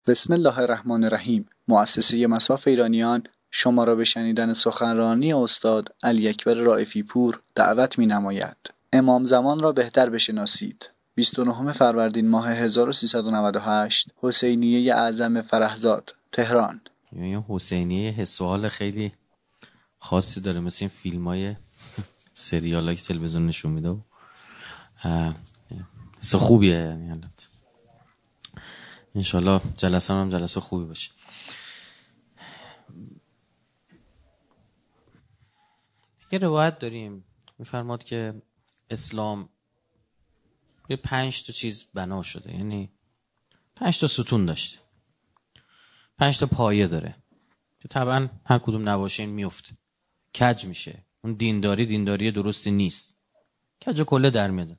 بسم الله الرحمن الرحیم. مؤسسه مصاف ایرانیان شما را به شنیدن سخنرانی استاد علی اکبر رائفی پور دعوت می‌نماید. امام زمان را بهتر بشناسید. 29 فروردین ماه 1398 حسینیه اعظم فرهزاد، تهران. این حسینیه حس و حال خیلی خاصی داره، مثل این فیلم‌های سریالایی که تلویزیون نشون میده. حس خوبیه، یعنی البته انشالله جلسه هم جلسه خوبی باشه. یه روایت داریم میفرماد که اسلام یه 5 تا چیز بنا شده، یعنی 5 تا ستون داشته، 5 تا پایه داره که طبعا هر کدوم نباشه این میفته، کج میشه. اون دینداری درستی نیست، کج کله در میاد.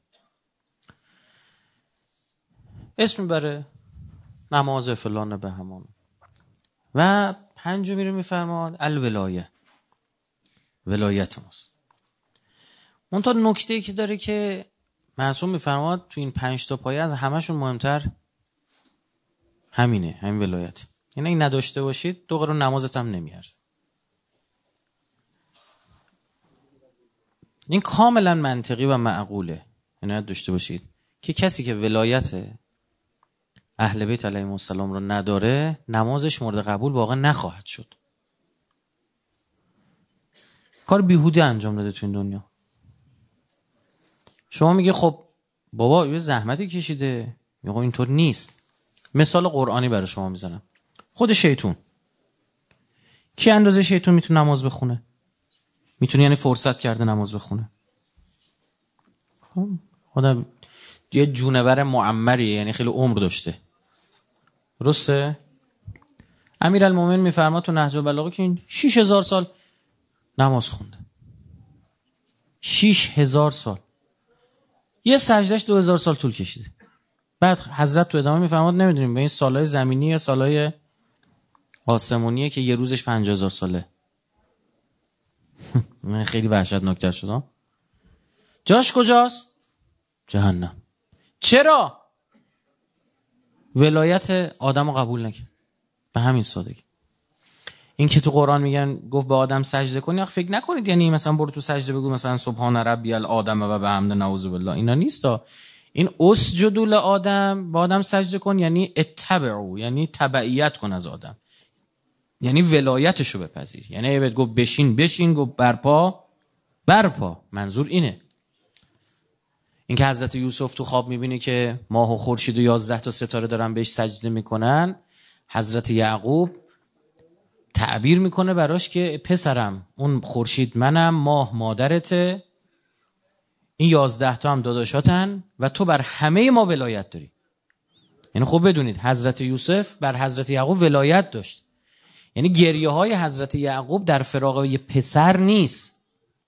اسم میبره نماز فلان به همان و پنجمی رو میفرماد الولایه، ولایت ماست. اون تا نکته‌ای که داره که معصوم میفرماد تو این 5 تا پایه از همشون مهمتر همینه، همین ولایت. یعنی این نداشته باشید دو قرون نمازت هم نمیارزه. این کاملا منطقی و معقوله. یعنی داشته باشید که کسی که ولایت اهل بیت علیهم السلام رو نداره نمازش مورد قبول واقعا نخواهد شد. کار بیهوده انجام داده تو این دنیا. شما میگه خب بابا یه زحمتی کشیده، میگه اینطور نیست. مثال قرآنی برای شما میزنم. خود شیطون، کی اندازه شیطون میتونه نماز بخونه؟ میتونه، یعنی فرصت کرده نماز بخونه. خدا یه جونور معمریه، یعنی خیلی عمر داشته. درسته؟ امیرالمومنین میفرماد تو نهج البلاغه که این 6000 سال نماز خونده. 6000 سال. یه سجدهش 2000 سال طول کشیده. بعد حضرت تو ادامه میفرماد نمیدونیم به این سالهای زمینی یا سالهای آسمونیه که یه روزش 50000 ساله. من خیلی وحشتناک‌تر شدم. جاش کجاست؟ جهنم. چرا؟ ولایت آدمو قبول نکرد. به همین سادگی. این که تو قرآن میگن گفت به آدم سجده کنی، فکر نکنید یعنی مثلا برو تو سجده بگو مثلا سبحان ربی الآدم و بحمد نعوذ بالله، اینا نیستا. این اسجدوا لآدم، به آدم سجده کن یعنی اتبعوا، یعنی تبعیت کن از آدم، یعنی ولایتشو بپذیر. یعنی بهت گفت بشین گفت برپا. منظور اینه. این که حضرت یوسف تو خواب میبینه که ماه و خورشید و 11 تا ستاره دارن بهش سجده میکنن، حضرت یعقوب تعبیر میکنه براش که پسرم اون خورشید منم، ماه مادرته، این 11 تا هم داداشاتن و تو بر همه ما ولایت داری. یعنی خب بدونید حضرت یوسف بر حضرت یعقوب ولایت داشت. یعنی گریه های حضرت یعقوب در فراق یه پسر نیست،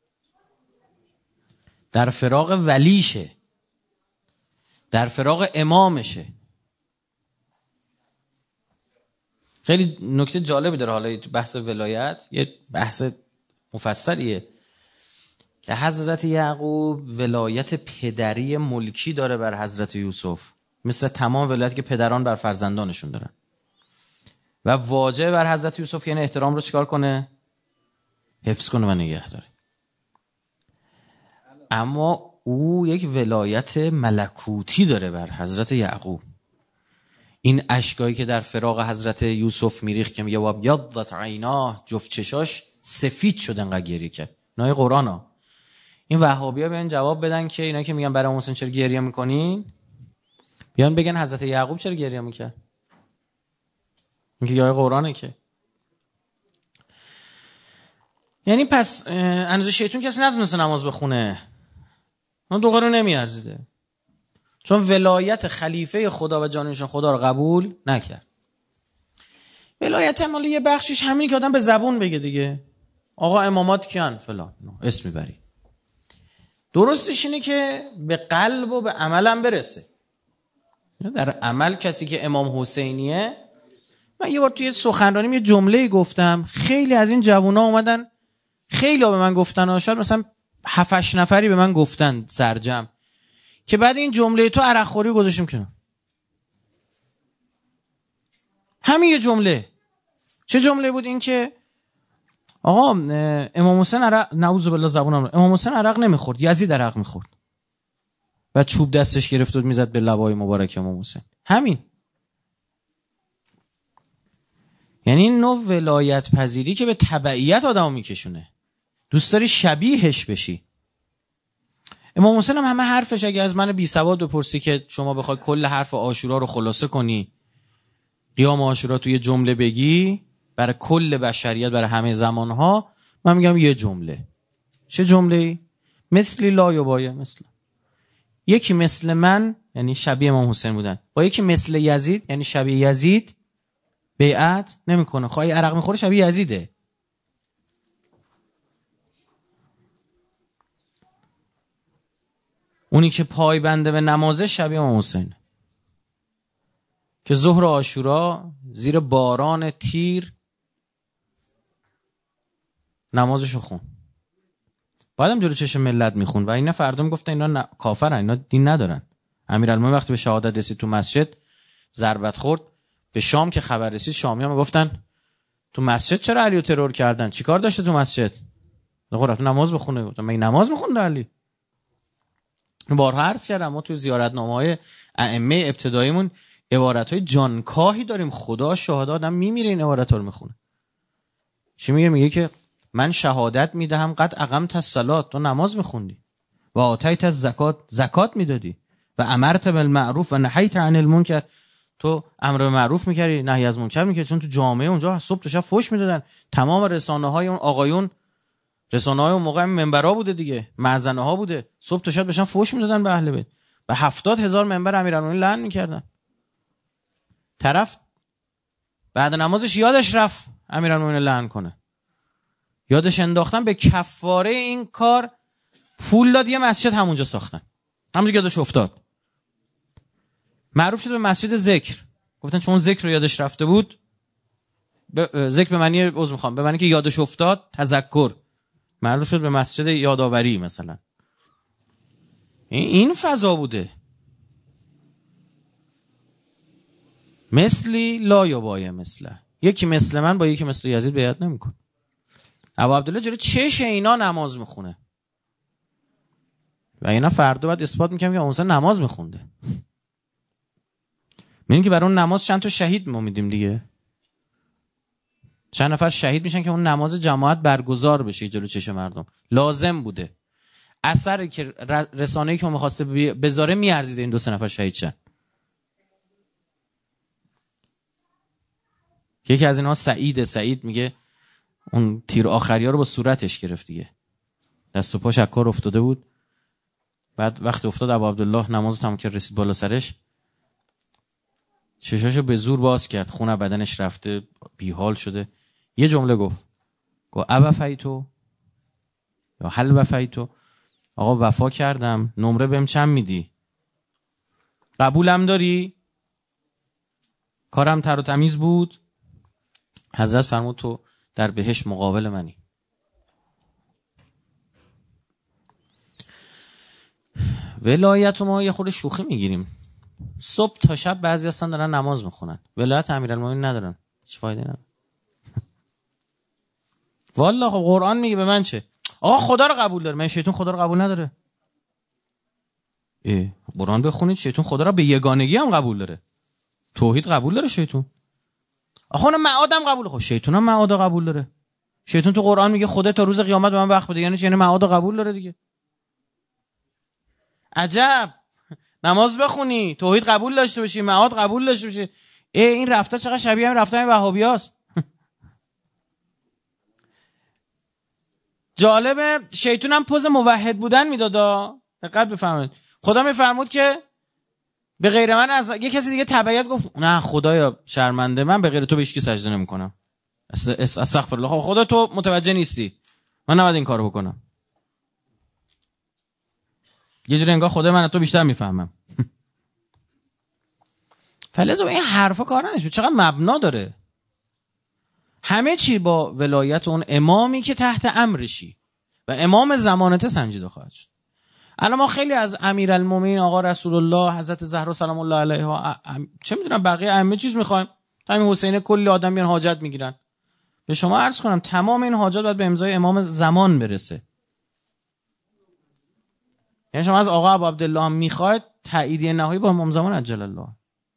در فراق ولیشه، در فراق امامشه. خیلی نکته جالبی داره. حالا بحث ولایت یه بحث مفصلیه که حضرت یعقوب ولایت پدری ملکی داره بر حضرت یوسف، مثل تمام ولایتی که پدران بر فرزندانشون دارن. و واجب بر حضرت یوسف یعنی احترام رو چیکار کنه؟ حفظ کنه و نگه داره. اما او یک ولایت ملکوتی داره بر حضرت یعقوب. این اشکایی که در فراق حضرت یوسف میریخت که میگه وابیضت عیناه، جفت چشاش سفید شد انقدر گریه کرد. نای قرآن ها. این وهابیا بیان جواب بدن که اینا که میگن برای حسین چرا گریه میکنین، بیان بگن حضرت یعقوب چرا گریه میکرد. این که آیه قرآنه که. یعنی پس اندازه شیطون کسی نتونسته نماز بخونه، اون دو قرون نمیارزیده، چون ولایت خلیفه خدا و جانشین خدا رو قبول نکرد. ولایت مال یه بخشش همینی که آدم به زبون بگه دیگه، آقا امامات کیان فلان اسم میبری. درستش اینه که به قلب و به عملم برسه. در عمل کسی که امام حسینیه، من یه بار توی سخنرانیم یه جمله گفتم، خیلی از این جوونا اومدن، خیلی ها به من گفتن، شاید مثلا 7-8 نفری به من گفتن سرجم که بعد این جمله تو عرق خوری گذاشتیم کنار. همین یه جمله. چه جمله بود این که آقا امام حسین عرق، نعوذ بالله زبونم، امام حسین عرق نمیخورد، یزید عرق میخورد و چوب دستش گرفت و میزد به لبای مبارک امام حسین. همین. یعنی این نوع ولایت پذیری که به تبعیت آدمو میکشونه. دوست داری شبیهش بشی. امام حسین هم همه حرفش، اگه از من بی سواد بپرسی که شما بخوای کل حرف عاشورا رو خلاصه کنی، قیام عاشورا توی جمله بگی برای کل بشریت، برای همه زمانها، من میگم یه جمله. چه جمله‌ای؟ مثلی لا یبایع مثل. یکی مثل من یعنی شبیه امام حسین بودن، با یکی مثل یزید یعنی شبیه یزید بیعت نمیکنه. خواهی عرق میخوره شبیه یزیده. اونی که پای بنده به نمازه شبیه امام حسین، که ظهر عاشورا زیر باران تیر نمازشو خون. بعدم جلو چشم ملت میخون و اینا فردا میگفتن اینا کافرن، اینا دین ندارن. امیرالمومنین وقتی به شهادت رسید تو مسجد ضربت خورد. به شام که خبر رسید شامی‌ها میگفتن تو مسجد چرا علیو ترور کردن؟ چیکار داشته تو مسجد؟ آقا رفت نماز بخونه. گفتم مگه نماز میخونده علی؟ بارها عرض کردم ما تو زیارتنامه‌های ائمه ابتداییمون عبارت‌های جانکاهی داریم. خدا شاهد، آدم میمیره این عبارت‌ها رو میخونه. چی میگه؟ میگه که من شهادت میدهم قد اقمت الصلاة، تو نماز میخوندی، و آتیت الزکات، زکات میدادی، و امرت بالمعروف و نهیت عن المنکر، تو امر به معروف میکردی نهی از منکر میکردی. چون تو جامعه اونجا صبح تا شب فحش میدادن. تمام رسانه‌های اون آقایون، رسانه‌های اون موقع منبرها بوده دیگه، معزنه‌ها بوده، صبح تا شب بهشون فحش میدادن به اهل بیت. به 70,000 منبر امیرالمومنین لعن میکردن. طرف بعد نمازش یادش رفت امیرالمومنین لعن کنه، یادش انداختن، به کفاره این کار پول داد، یه مسجد همونجا ساختن، همونجا یادش افتاد. معروف شد به مسجد ذکر. گفتن چون ذکر رو یادش رفته بود، ذکر به معنی به معنی که یادش افتاد، تذکر، معروف شد به مسجد یادآوری مثلا. این فضا بوده. مثلی لا یبایع مثله. یکی مثل من با یکی مثل یزید بیعت نمیکنه. ابو عبدالله جلوی چش اینا نماز میخونه و اینا فردا بعد اثبات میکنم که اون نماز میخونده. میگن که برای اون نماز چند تا شهید ما میدیم دیگه، چند نفر شهید میشن که اون نماز جماعت برگزار بشه جلوی چش مردم. لازم بوده. اثری که رسانه‌ای که می‌خواسته بذاره میارزید این 2-3 نفر شهید شن. یکی از اینها سعید میگه اون تیر آخریا رو با صورتش گرفت دیگه، دست و پاش از کار افتاده بود. بعد وقتی افتاد ابو عبدالله نماز تمام کرد، رسید بالا سرش، چشاشو به زور باز کرد، خون بدنش رفته، بیحال شده. یه جمله گفت ابفیتو یا هل وفیتو، آقا وفا کردم، نمره بهم چند میدی؟ قبولم داری؟ کارم تر و تمیز بود؟ حضرت فرمود تو در بهشت مقابل منی. ولایت ما یه خورده شوخی میگیریم. صبح تا شب بعضی هستن دارن نماز میخونن، ولایت امیرالمومنین ندارن، هیچ فایده نداره. والله خب قرآن میگه به من چه؟ آقا خدا رو قبول داره، من شیطان خدا رو قبول نداره. قرآن بخونید شیطان خدا رو به یگانگی هم قبول داره. توحید قبول داره شیطان. آخه اون معادم قبول، خب شیطان هم معاد قبول داره. شیطان تو قرآن میگه خدا تا روز قیامت به من وقت بده، یعنی معاد قبول داره دیگه. عجب. نماز بخونی، توحید قبول داشته باشی، معاد قبول داشته باشی. این رفتار چقدر شبیه همین رفتار وهابیاست. جالبه شیطان هم پوز موحد بودن میدادا. دقت بفرمایید. خدا میفرمود که به غیر من از یه کسی دیگه تبعیت گفت نه خدایا شرمنده، من به غیر تو به هیچ کی سجده نمیکنم. استغفر الله. خدا تو متوجه نیستی، من نباید این کارو بکنم. یه جوری انگار خدا من تو بیشتر میفهمم. فلزو این حرفا کار نداره، چقدر مبنا داره. همه چی با ولایت اون امامی که تحت امرشی و امام زمانته سنجیده خواهد شد. الان ما خیلی از امیرالمومنین آقا رسول الله، حضرت زهرا سلام الله علیها، چه میدونم بقیه ائمه چیز میخوایم، همین حسین کلی آدم میان حاجت میگیرن. به شما عرض کنم تمام این حاجات باید به امضای امام زمان برسه. یعنی شما از آقا ابو عبدالله هم میخواید تاییدیه نهایی با امام زمان عجل الله.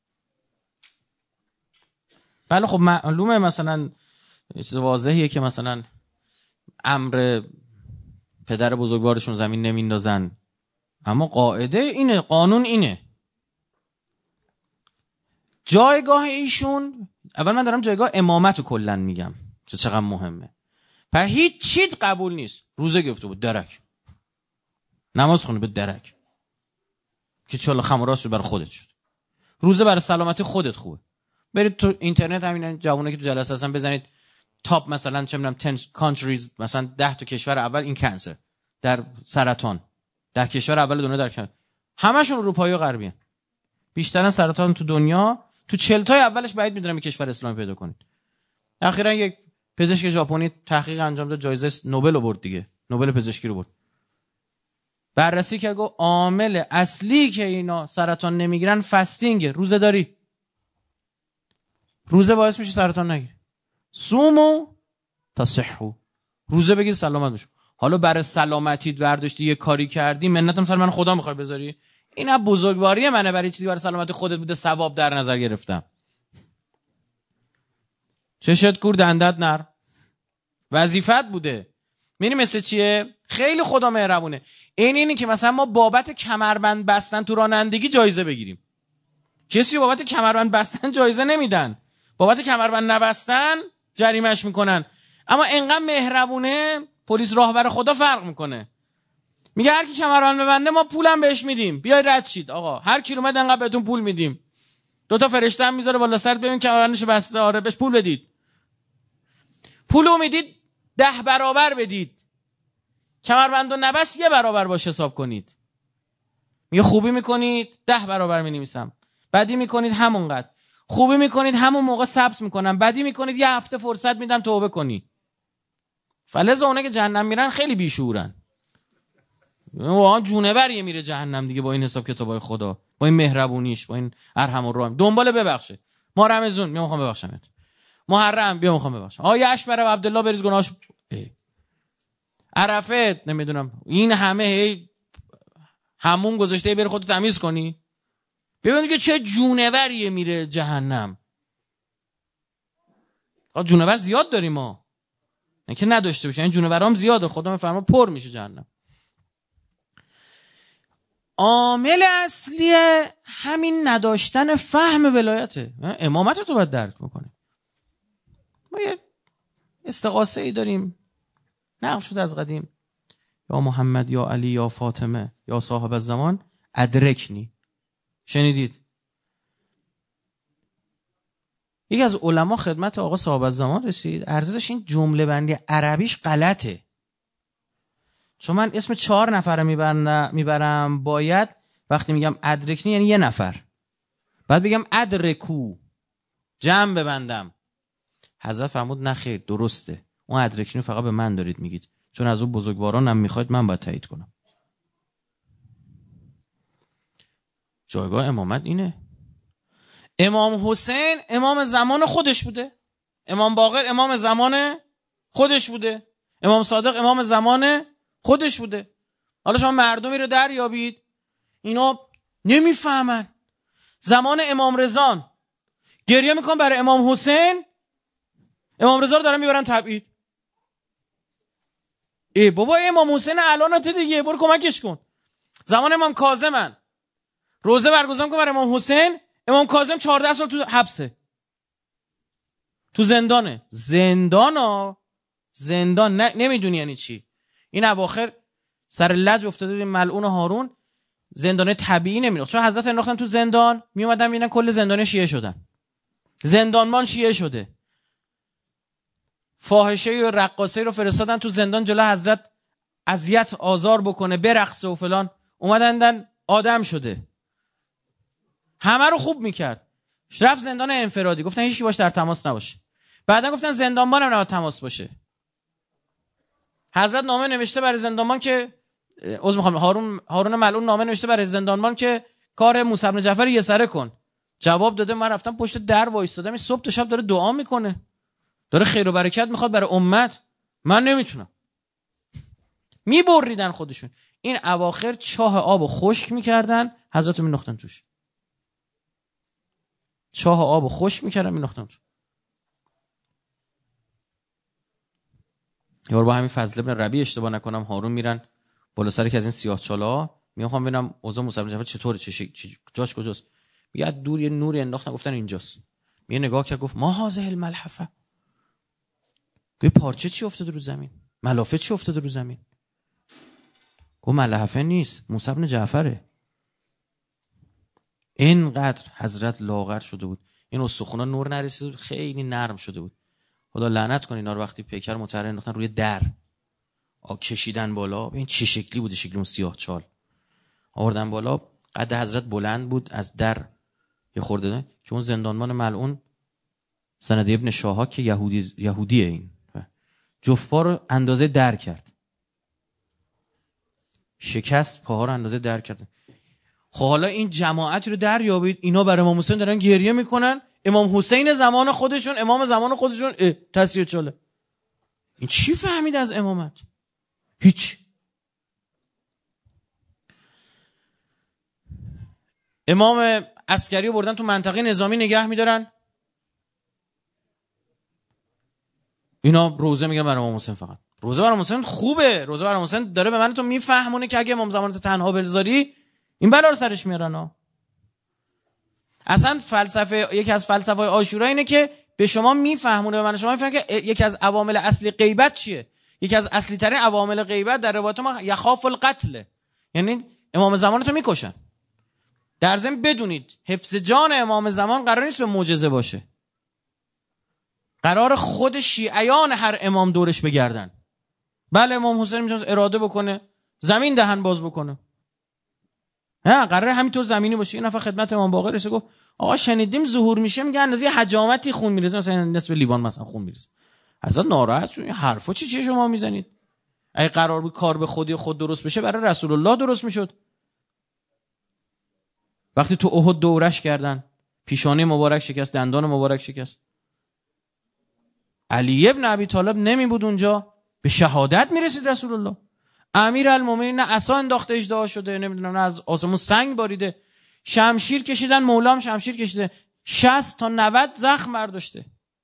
بله خب معلومه مثلا چیز واضحیه که مثلا امر پدر بزرگوارشون زمین نمیندازن، اما قاعده اینه، قانون اینه. جایگاه ایشون، اول من دارم جایگاه امامت رو کلن میگم چقدر مهمه. پر هیچ چیز قبول نیست. روزه گفته بود درک، نماز خونه به درک که چاله خمراست رو برای خودت شد. روزه برای سلامتی خودت خوبه. برید تو اینترنت همین جوونا که تو جلسه هستن بزنید تاپ مثلا چه میدونم 10 countries، مثلا 10 تا کشور اول این کانسر در سرطان، 10 کشور اول دنیا در کانسر، همشون اروپایی و غربی ان. بیشترن سرطان تو دنیا تو 40 تای اولش بعید میدونم یک کشور اسلامی پیدا کنید. اخیراً یک پزشک ژاپنی تحقیق انجام داد، جایزه نوبل رو برد دیگه، نوبل پزشکی رو برد. بررسی کرد گفت عامل اصلی که اینا سرطان نمیگیرن فاستینگ، روزه داری. روزه باعث میشه سرطان نگیری. صوموا تصحوا، روزه بگیر سلامت بشو. حالا برای سلامتیت برداشتی یه کاری کردی، منت مثلا من خدا میخوای بذاری، اینا بزرگواری منه، برای چیزی برای سلامت خودت بوده ثواب در نظر گرفتم. چشت کور دندت نر، وظیفت بوده. می‌بینی مثل چیه؟ خیلی خدا مهربونه. اینی که مثلا ما بابت کمربند بستن تو رانندگی جایزه بگیریم. کسی بابت کمربند بستن جایزه نمیدن، بابت کمربند نبستن جریمه‌اش میکنن. اما انقدر مهربونه پلیس راهبر خدا فرق میکنه، میگه هر کی کمربند ببنده ما پولم بهش میدیم، بیای رد شید آقا، هر کیلومتر انقدر بهتون پول میدیم. 2 فرشته هم میذاره بالا سرت ببین کمربندشو بسته، آره بهش پول بدید. پولو میدید 10 برابر بدید، کمربندو نبست 1 برابر باش حساب کنید. میگه خوبی میکنید 10 برابر مینویسم، بدی میکنید همونقدر، خوبی میکنید همون موقع ثبت میکنم، بدی میکنید 1 هفته فرصت میدم توبه کنی. فلذا اونه که جهنم میرن خیلی بیشورن، واقعا جونوریه میره جهنم دیگه با این حساب کتابای خدا، با این مهربونیش، با این ارحم الراحم. دنبال ببخشه. ما رمضان میخوام ببخشمت، محرم بیا میخوام ببخشم، اشبر و عبدالله بریز گناهش، عرفه نمیدونم این همه همون گذاشته بری خودت تمیز کنی. ببین که چه جونوریه میره جهنم. جونور زیاد داریم ما، نه که نداشته باشه، این جونورام زیاده، خدا میفرما پر میشه جهنم. عامل اصلی همین نداشتن فهم ولایته. امامت تو باید درک میکنه. ما یه استغاثه ای داریم نقل شده از قدیم، یا محمد یا علی یا فاطمه یا صاحب الزمان ادرکنی. شنیدید؟ یکی از علما خدمت آقا صاحب الزمان رسید، عرض داشت این جمله بندی عربیش غلطه، چون من اسم 4 نفر میبرم باید وقتی میگم ادرکنی یعنی 1 نفر، بعد بگم ادرکو جمع ببندم. حضرت فرمود نه خیر درسته، اون ادرکنی فقط به من دارید میگید، چون از اون بزرگوارانم میخواید من باید تایید کنم. جایگاه امامت اینه. امام حسین امام زمان خودش بوده، امام باقر امام زمان خودش بوده، امام صادق امام زمان خودش بوده. حالا شما مردمی رو دریابید اینا نمیفهمن. زمان امام رضا گریه میکنن برای امام حسین، امام رضا رو دارن میبرن تبعید. بابا امام حسین الانته دیگه، برو کمکش کن. زمان امام کاظمن روزه برگزار کن برای امام حسین، امام کاظم 14 سال تو حبسه، تو زندانه. زندان نمیدونی یعنی چی. این اواخر سر لج افتاده بود ملعون هارون، زندانه طبیعی نمیرفت، چون حضرت انداختن تو زندان، میومدن میبینن کل زندانه شیعه شدن، زندانبان شیعه شده، فاحشه و رقاصه رو فرستادن تو زندان جلو حضرت اذیت آزار بکنه، برقصه و فلان. اومدن آدم شده، همه رو خوب میکرد. رفت زندان انفرادی، گفتن هیچ کی باش در تماس نباشه. بعدن گفتن زندانبان هم نباید تماس باشه. حضرت نامه نوشته برای زندانبان که هارون ملعون نامه نوشته برای زندانبان که کار موسی بن جعفر یسره کن. جواب داده. من رفتم پشت در وایستادم، این صبح تا شب داره دعا میکنه، داره خیر و برکت میخواد برای امت. من نمیتونم. میبریدن خودشون. این اواخر چاه آبو خشک میکردن، حضرت مینداختن توش. چاه آبو خشک میکردن مینداختن توش. یار با همین فضل ابن ربیع اشتباه نکنم هارون میرن بالا سر که از این سیاه چالا، میخوام ببینم اوضاع موسی بن جعفر چطوره، جاش کجاست. میگه دور یه نوری انداختن گفتن اینجاست. میگه نگاه کرد گفت ما هذه الملحفه. گفت پارچه چی افتاده رو زمین؟ ملافه چی افتاده رو زمین؟ گفت ملحفه نیست، موسی بن جعفره. اینقدر حضرت لاغر شده بود، این استخونا نور نرسید، خیلی نرم شده بود. خدا لعنت کنه اینا رو وقتی پیکر مطهر انداختن روی در کشیدن بالا. این چه شکلی بوده، شکل اون سیاه چال آوردن بالا. قد حضرت بلند بود، از در یه خورده که اون زندانبان ملعون سند ابن شاهاک که یهودیه، این جفت پا رو اندازه در کرد، شکست پاها رو اندازه در کرد. خب حالا این جماعتی رو در یابید، اینا برای امام حسین دارن گریه میکنن. امام حسین زمان خودشون، امام زمان خودشون تسیه چاله. این چی فهمید از امامت؟ هیچ. امام عسکری رو بردن تو منطقه نظامی نگه میدارن، اینا روزه میگن برای امام حسین. فقط روزه برای امام حسین خوبه، روزه برای امام حسین داره به من تو میفهمونه که اگه امام زمانت تنها بذاری این بلا رو سرش میارن ها. اصلا فلسفه، یکی از فلسفه های عاشورا اینه که به شما میفهمونه، به من شما میفهمونه که یکی از عوامل اصلی غیبت چیه. یکی از اصلی ترین عوامل غیبت در روایت ما یخاف القتل، یعنی امام زمانتو میکشن. در ضمن بدونید حفظ جان امام زمان قرار نیست به معجزه باشه، قرار خود شیعیان هر امام دورش بگردن. بله امام حسین میتونه اراده بکنه زمین دهن باز بکنه، نه قراره همینطور زمینی باشه. این نفر خدمت امام باقر رسید گفت آقا شنیدیم ظهور میشه میگن اندازه حجامتی خون میریزه، مثلا نصف لیوان مثلا خون میریزه. حضرت ناراحت شد، این حرفا چی شما میزنید؟ اگه قرار بود کار به خودی خود درست بشه برای رسول الله درست میشد. وقتی تو احد دورش کردن، پیشانی مبارک شکست، دندان مبارک شکست، علی ابن ابی طالب نمی بود اونجا، به شهادت میرسید رسول الله. امیرالمومنین نه عصا انداخته اژدها شده، نمیدونم نه از آسمون سنگ باریده، شمشیر کشیدن، مولام شمشیر کشیده، 60 تا 90 زخم برداشته.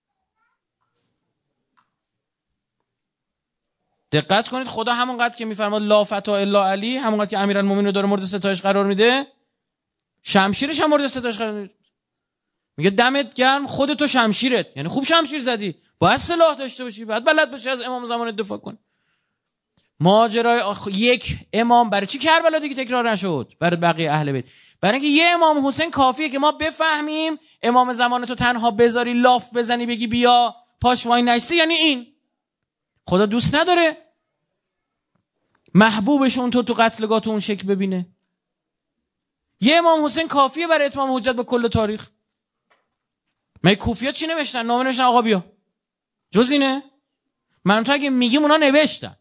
دقت کنید خدا همونقدر که میفرماد لا فتا الا علی، همونقدر که امیرالمومنین رو داره مورد ستایش قرار میده، شمشیرش هم مورد ستایش قرار میده. میگه دمت گرم خودتو شمشیرت، یعنی خوب شمشیر زدی، باید سلاح داشته باشی، باید بلد باشی از امام زمان دفاع کنی. ماجرای یک امام برای چی کربلا دیگه تکرار نشد برای بقیه اهل بیت؟ برای اینکه یه امام حسین کافیه که ما بفهمیم امام زمان تو تنها بذاری لاف بزنی بگی بیا پاش وای نشتی، یعنی این خدا دوست نداره محبوبش اونطور تو قتلگاه تو اون شکل ببینه. یه امام حسین کافیه برای اتمام حجت به کل تاریخ. من کوفی‌ها چی نوشتن؟ نامه نوشتن آقا بیا، جز اینه؟ من تو اگه میگیم اونا نوشتن،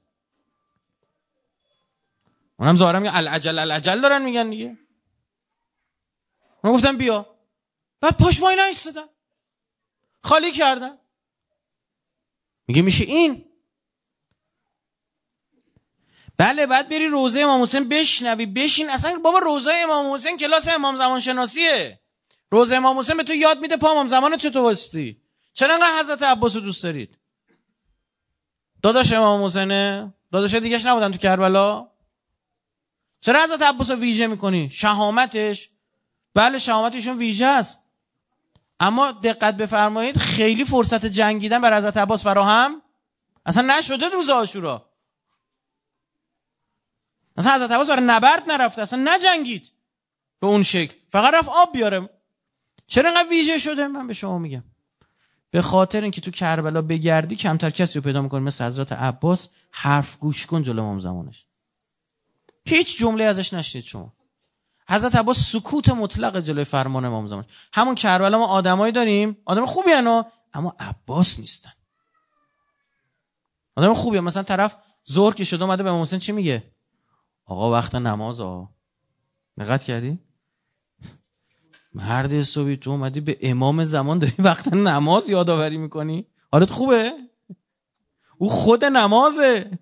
اونم ظاهرا میگه العجل دارن میگن دیگه. اونا گفتن بیا، بعد پاش وای نایستادن، خالی کردن. میگه میشه این؟ بله بعد بری روضه امام حسین بشنوی، بشین. اصلا بابا روضه امام حسین کلاس امام زمان شناسیه. روضه امام حسین به تو یاد میده پا امام زمان چطور واسطی. چرا انقدر حضرت عباس رو دوست دارید؟ داداش امام حسینه، داداش دیگه‌اش نبودن تو کربلا؟ چرا حضرت عباس رو ویژه میکنی؟ شهامتش، بله شهامتشون ویژه است، اما دقت بفرمایید خیلی فرصت جنگیدن بر حضرت عباس فراهم اصلا نشده. روز عاشورا اصلا حضرت عباس برای نبرد نرفته، اصلا نجنگید به اون شکل، فقط رفت آب بیاره. چرا اینقدر ویژه شده؟ من به شما میگم به خاطر اینکه تو کربلا بگردی کمتر کسی رو پیدا میکنی مثل حضرت عباس حرف گوش کن جلو امام زمانش، هیچ جمله ازش نشنید شما. حضرت عباس سکوت مطلق جلوی فرمان امام زمان. همون کربلا ما آدمایی داریم، آدم خوبی هستن اما عباس نیستن. آدم خوبیه، مثلا طرف ظهر که شده اومده به امام حسین چی میگه؟ آقا وقت نماز ها، دقت کردی؟ مرد حسابی تو اومدی به امام زمان داری وقت نماز یادآوری میکنی؟ حالت خوبه؟ او خود نمازه،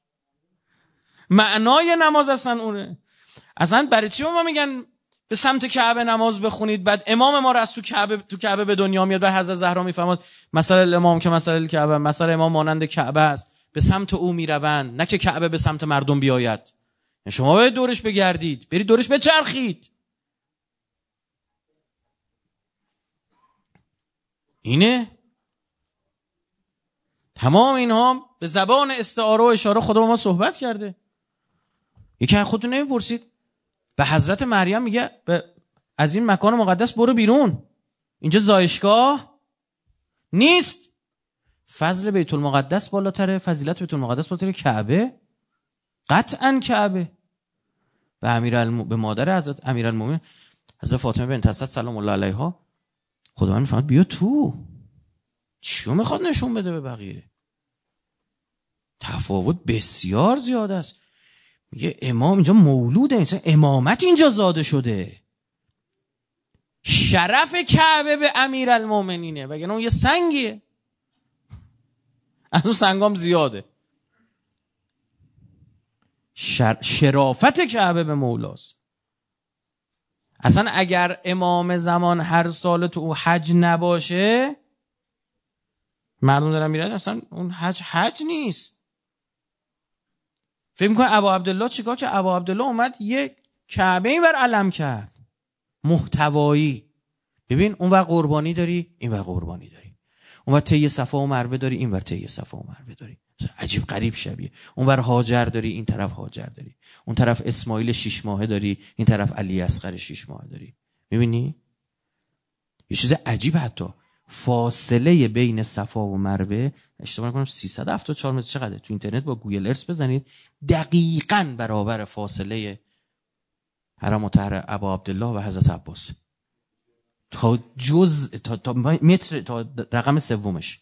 معنای نماز اصلا اونه. اصلا برای چی ما میگن به سمت کعبه نماز بخونید، بعد امام ما رو از تو کعبه به دنیا میاد و حضرت زهرا میفرماد مثل الامام که مثل الکعبه، مثل امام مانند کعبه است، به سمت او میروند نه که کعبه به سمت مردم بیاید. شما باید دورش بگردید، برید دورش بچرخید. اینه تمام اینها به زبان استعاره و اشاره خدا با ما صحبت کرده. یکی از خودتون نمیپرسید به حضرت مریم میگه از این مکان مقدس برو بیرون، اینجا زایشگاه نیست. فضل بیت المقدس بالاتره، فضیلت بیت المقدس بالاتره کعبه؟ قطعا کعبه. به مادر حضرت امیرالمومنین حضرت فاطمه بنت اسد سلام الله علیها خدا من میفهمد بیا تو، چیو میخواد نشون بده به بقیه؟ تفاوت بسیار زیاد است. میگه امام اینجا مولوده، اینجا امامت اینجا زاده شده. شرف کعبه به امیرالمومنینه، وگرنه اون یه سنگیه، از اون سنگام زیاده. شرافت کعبه به مولاست. اصلا اگر امام زمان هر سال تو او حج نباشه، مردم دارن میرن، اصلا اون حج نیست. فکر میکنه ابا عبدالله چیکار که ابا عبدالله اومد یک کعبه اینور علم کرد محتوایی. ببین اونور قربانی داری، اینور قربانی داری، اونور طی صفا و مروه داری، اینور طی صفا و مروه داری، عجیب غریب شبیه. اونور هاجر داری، این طرف هاجر داری، اون طرف اسماعیل 6 ماهه داری، این طرف علی اصغر 6 ماهه داری. میبینی یه چیز عجیب، حتی فاصله بین صفا و مروه اشتباه نکنم 374 متر چقدره؟ تو اینترنت با گوگل ارث بزنید دقیقاً برابر فاصله حرم مطهر ابا عبدالله و حضرت عباس تا تا متر، تا رقم سومش.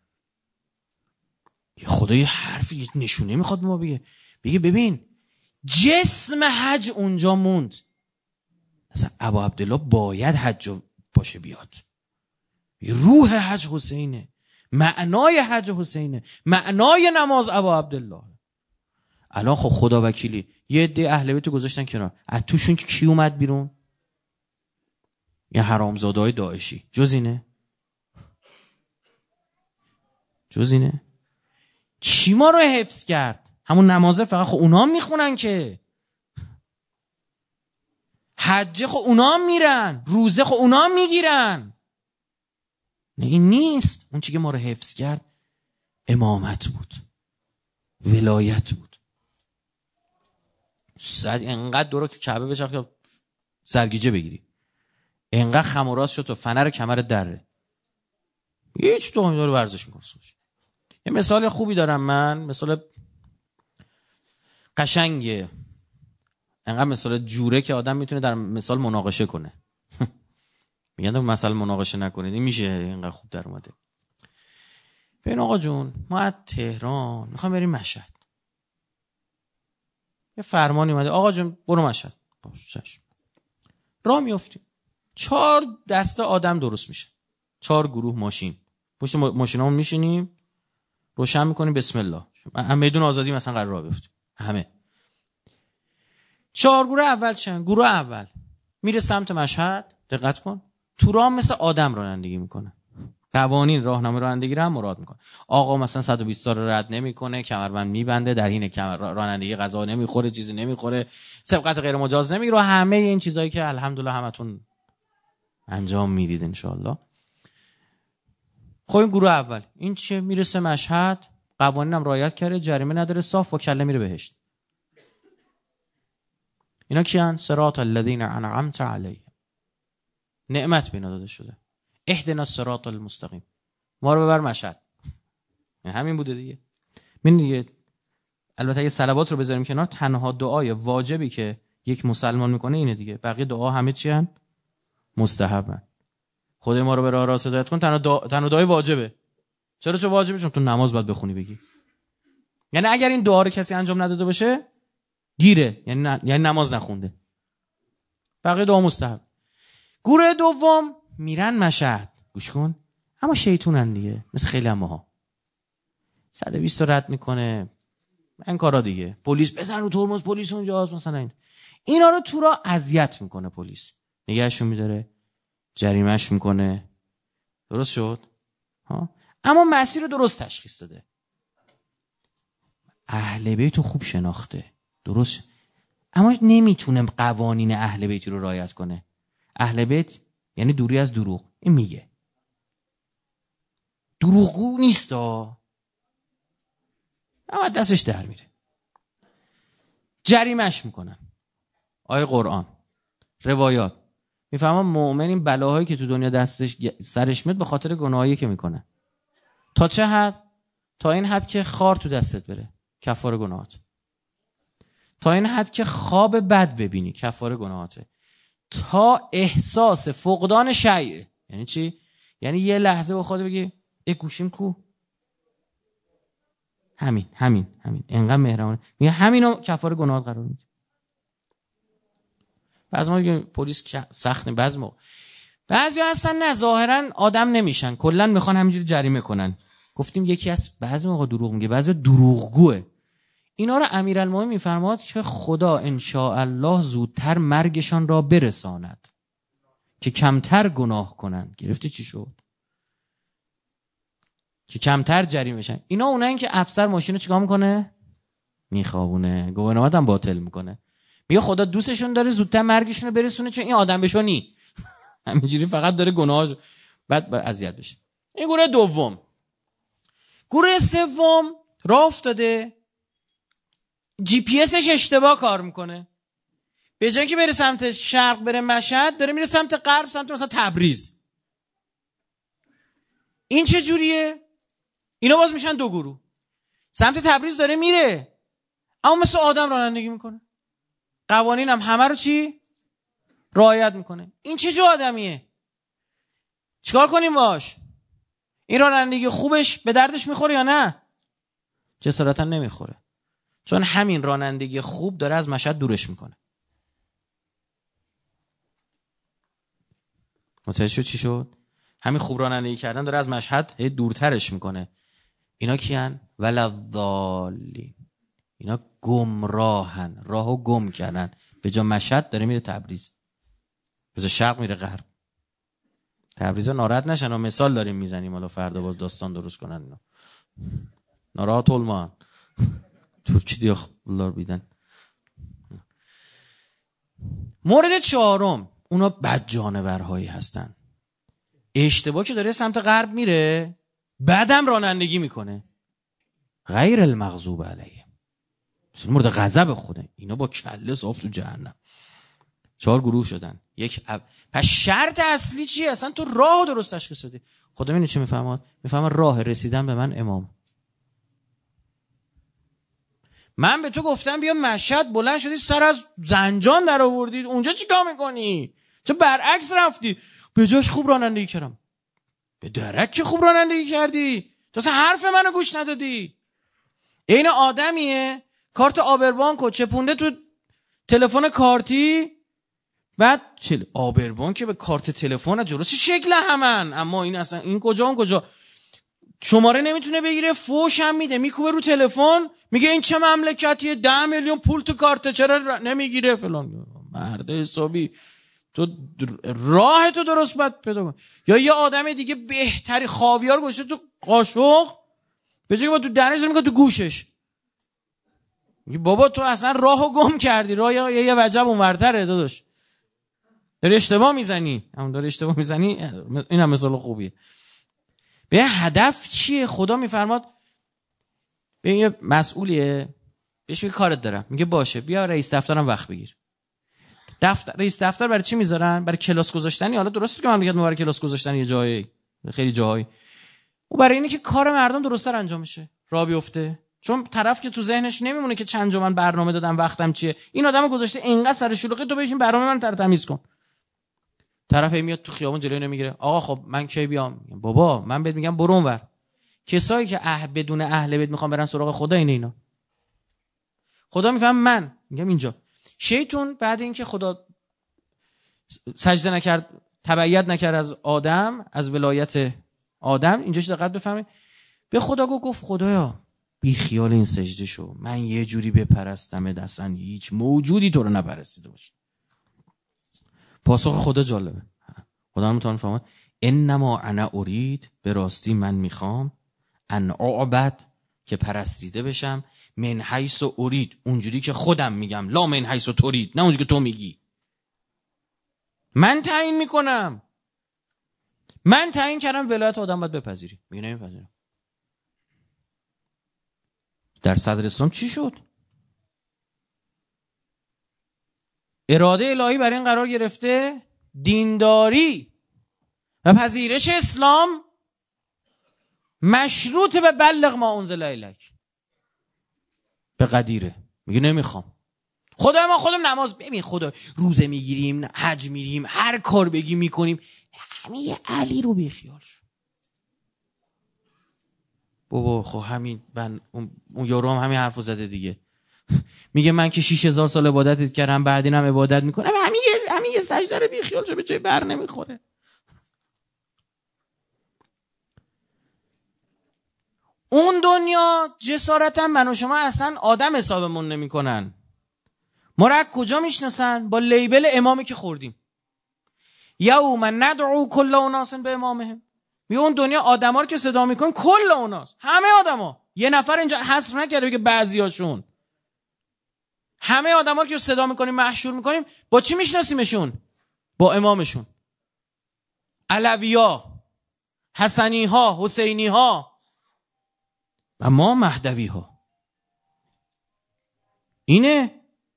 خدای حرفی نشونه میخواد ما بگه ببین جسم حج اونجا موند، مثلا ابا عبدالله باید حج باشه بیاد. روح حج حسینه، معنای حج حسینه، معنای نماز ابا عبدالله. الان خب خدا وکیلی یه عده اهل بیت گذاشتن کنار، از توشون کی اومد بیرون؟ یه حرامزاده‌های داعشی. جز اینه چی ما رو حفظ کرد؟ همون نمازه فقط. خب اونا میخونن که، حج خب اونا میرن، روزه خب اونا میگیرن. نه این نیست. اون چی که ما رو حفظ کرد امامت بود، ولایت بود. انقدر دورو که کعبه بچرخ که سرگیجه بگیری، انقدر خم و راست شد تو فنر کمر دره، هیچ تو داره ورزش میکنه. یه مثال خوبی دارم من، مثال قشنگه، انقدر مثال جوره که آدم میتونه در مثال مناقشه کنه. میگن مثال مناقشه نکنید، این میشه اینقدر خوب در اومده. ببین آقا جون، ما از تهران میخوام بریم مشهد، یه فرمانی اومده آقا جون برو مشهد. باشه چشم. راه میافتیم، 4 دسته آدم درست میشه، 4 گروه ماشین، پشت ماشینامون میشینیم، روشن میکنیم بسم الله، هم میدون آزادی مثلا قرار راه بیفتیم. همه 4 گروه اول چند؟ گروه اول میره سمت مشهد، دقت کن، تو راه مثل آدم رانندگی میکنه، قوانین راهنمای رانندگی رو هم مراد میکنه. آقا مثلا 120 رو رد نمیکنه، کمربند میبنده، در حین رانندگی غذا نمیخوره، چیزی نمیخوره، سبقت غیر مجاز نمیگیره، همه این چیزایی که الحمدلله همتون انجام میدید ان شاء الله. خب این گروه اول، این چه میرسه مشهد، قوانینم رعایت کرده، جریمه نداره، صاف با کله میره بهشت. اینا کیان؟ صراط الذین انعمت علیهم، نعمت به اینا داده شده. اهدنا الصراط المستقیم، ما رو ببر مشهد. همین بوده دیگه. من دیگه البته اگه صلوات رو بذاریم کنار، تنها دعای واجبی که یک مسلمان میکنه اینه دیگه، بقیه دعا همه چی هن؟ مستحبن. خدای ما رو به راه راست هدایت کن، تنها دعای واجبه. چرا چه واجبه؟ چون تو نماز باید بخونی بگی. یعنی اگر این دعا رو کسی انجام نداده باشه گیره، یعنی نماز نخونده. بقیه دعا مستحب. گروه دوم میرن مشهد، گوش کن، اما شیطونن دیگه، مثل خیلی ماها. 120 رو رد میکنه، این کارا دیگه. پلیس بزن رو ترمز، پلیس اونجاست مثلا. اینا رو تو را اذیت میکنه پلیس، نگهشون میداره، جریمهش میکنه. درست شد ها؟ اما مسیر رو درست تشخیص داده، اهل بیت رو خوب شناخته، درست، اما نمیتونه قوانین اهل بیت رو رعایت کنه. اهل بیت یعنی دوری از دروغ. این میگه دروغگو نیست ها، اما دستش در میره، جریمش میکنن. آیه قرآن، روایات میفهمم مؤمن این بلاهایی که تو دنیا دستش سرش میاد به خاطر گناهایی که میکنه. تا چه حد؟ تا این حد که خار تو دستت بره، کفاره گناهات. تا این حد که خواب بد ببینی، کفاره گناهاته. تا احساس فقدان شیء. یعنی چی؟ یعنی یه لحظه با خودت بگی ای گوشیم کو؟ همین انقدر مهربانه میگه همینو کفاره گناهات قرار میده. بعضی موقع پلیس سخت، بعضی هستن نه ظاهرا آدم نمیشن، کلا میخوان همینجوری جریمه کنن. گفتیم یکی از بعضی موقع دروغ میگه، بعضی دروغگوه. اینا رو امیرالمومنین میفرماد که خدا ان شاء الله زودتر مرگشان را برساند که کمتر گناه کنن. گرفتی چی شد؟ که کمتر جریمه شن. اینا اونایی که افسر ماشینو چیکار میکنه؟ میخوابونه، گواهینامه هم باطل میکنه. میگه خدا دوستشون داره زودتر مرگشون رو برسونه چون این آدم بشونی. همینجوری فقط داره گناهاش بعد اذیت بشه. این گروه دوم. گروه سوم راه افتاده، جی پی اسش اشتباه کار میکنه. به جای اینکه بره سمت شرق بره مشهد، داره میره سمت غرب، سمت مثلا تبریز. این چه جوریه؟ اینا باز میشن دو گروه. سمت تبریز داره میره اما مثل آدم رانندگی میکنه، قوانین هم همه رو چی؟ رعایت میکنه. این چه جو آدمیه؟ چیکار کنیم باش؟ این رانندگی خوبش به دردش میخوره یا نه؟ جسارتا نمیخوره، چون همین رانندگی خوب داره از مشهد دورش میکنه. متوجه شد چی شد؟ همین خوب رانندگی کردن داره از مشهد دورترش میکنه. اینا کیان؟ ولضالین. اینا گمراهن، راهو گم کردن. به جا مشهد داره میره تبریز، به جا شرق میره غرب. تبریزا ناراحت نشن و مثال داریم میزنیم، حالا فردا باز داستان درست کنن. اینا ناراحت olma. ترکی دیگه خبلار بیدن. مورد چهارم، اونا بد جانورهایی هستن. اشتباه که داره سمت غرب میره، بعدم رانندگی میکنه. غیر المغضوب علیه، مورد غضب خوده. اینا با کله صاف تو جهنم. 4 گروه شدن. پس شرط اصلی چیه؟ اصلا تو راه درست تشخیص بدی. خدا میدونه چی میفهمه؟ میفهمه راه رسیدن به من امام. من به تو گفتم بیا مشهد، بلند شدی سر از زنجان در آوردی، اونجا چیکار میکنی؟ چه برعکس رفتی؟ به جاش خوب رانندگی کردم. به درک که خوب رانندگی کردی، تو اصلا حرف منو گوش ندادی. این آدمیه کارت آبربانکو چپونده تو تلفن کارتی، بعد آبربانک به کارت تلفن درست شکل همن، اما این اصلا این کجا اون کجا، شماره نمیتونه بگیره، فوش هم میده، میکوبه رو تلفن، میگه این چه مملکتیه، 10 میلیون پول تو کارت چرا نمیگیره فلان. مرد حسابی تو راه تو درست بد پیدا کن. یا یه آدم دیگه بهتری خاویار گوشه تو قاشق، به جای که با تو دهنش میگه تو گوشش. میگه بابا تو اصلا راهو گم کردی، راه یه وجب اونورتره داداش، داری اشتباه میزنی. همون داری اشتباه میزنی، این هم مثال خوبیه. به هدف چیه؟ خدا میفرماد به یه مسئولیه، بهش میگه کارت دارم، میگه باشه بیا رئیس دفترم وقت بگیر. رئیس دفتر برای چی میذارن؟ برای کلاس گذاشتنی. حالا درسته که من میگم برای کلاس گذاشتن یه جایی، خیلی جایی، و برای اینه که کار مردم درست‌تر انجام میشه، راه بیفته. چون طرف که تو ذهنش نمیمونه که چند جا من برنامه دادم وقتم چیه، این آدمو گذاشته اینقدر سر شلوغی، تو بهش برنامه من تمیز کن. طرف میاد تو خیابون جلوی نمیگیره، آقا خب من کی بیام؟ بابا من بهت میگم برو اونور. کسایی که بدون اهل بیت میخوان برن سراغ خدا اینا. خدا میفهم من میگم اینجا. شیطون بعد اینکه خدا سجده نکرد تبعیت نکرد از آدم، از ولایت آدم. اینجاش دقت بفرمایید. به خدا گفت خدایا بی خیال این سجده شو، من یه جوری بپرستم اصلا هیچ موجودی تو رو نپرستیده باشه. پاسخ خدا جالبه. خدا میتونه فهمه انما انا ارید، به راستی من میخوام، ان اعبد، که پرستیده بشم، من حیث ارید، اونجوری که خودم میگم، لا من حیث ترید، نه اونجوری که تو میگی. من تعیین میکنم، من تعیین کردم ولایت آدم باید بپذیری، میگه نمیپذیرم. در صدر اسلام چی شد؟ اراده الهی برای این قرار گرفته دینداری و پذیرش اسلام مشروط به بلغ ما انزل الیک به قدیره. میگه نمیخوام. خدا ما خودم نماز، ببین خدا روزه میگیریم، حج میریم، هر کار بگی میکنیم، همین علی رو بیخیال شو بابا. خب همین اون یارو هم همین حرفو زده دیگه. میگه من که 6000 سال عبادت کردم، بعد اینم عبادت میکنم، همین یه سجده رو بیخیال شو، به جای بر نمیخوره. اون دنیا جسارتا من و شما اصلا آدم حسابمون نمیکنن. ما را کجا میشناسن؟ با لیبل امامی که خوردیم. یوم ندعو کل اناس به امامهم. میگه اون دنیا آدما رو که صدا میکن، کل اناس، همه آدما، یه نفر اینجا حصر نکرده بگه بعضیاشون، همه آدما رو که صدا میکنیم، محشور میکنیم، با چی میشناسیمشون؟ با امامشون. علوی‌ها، حسنی‌ها، حسینی‌ها و ما مهدوی‌ها. اینه.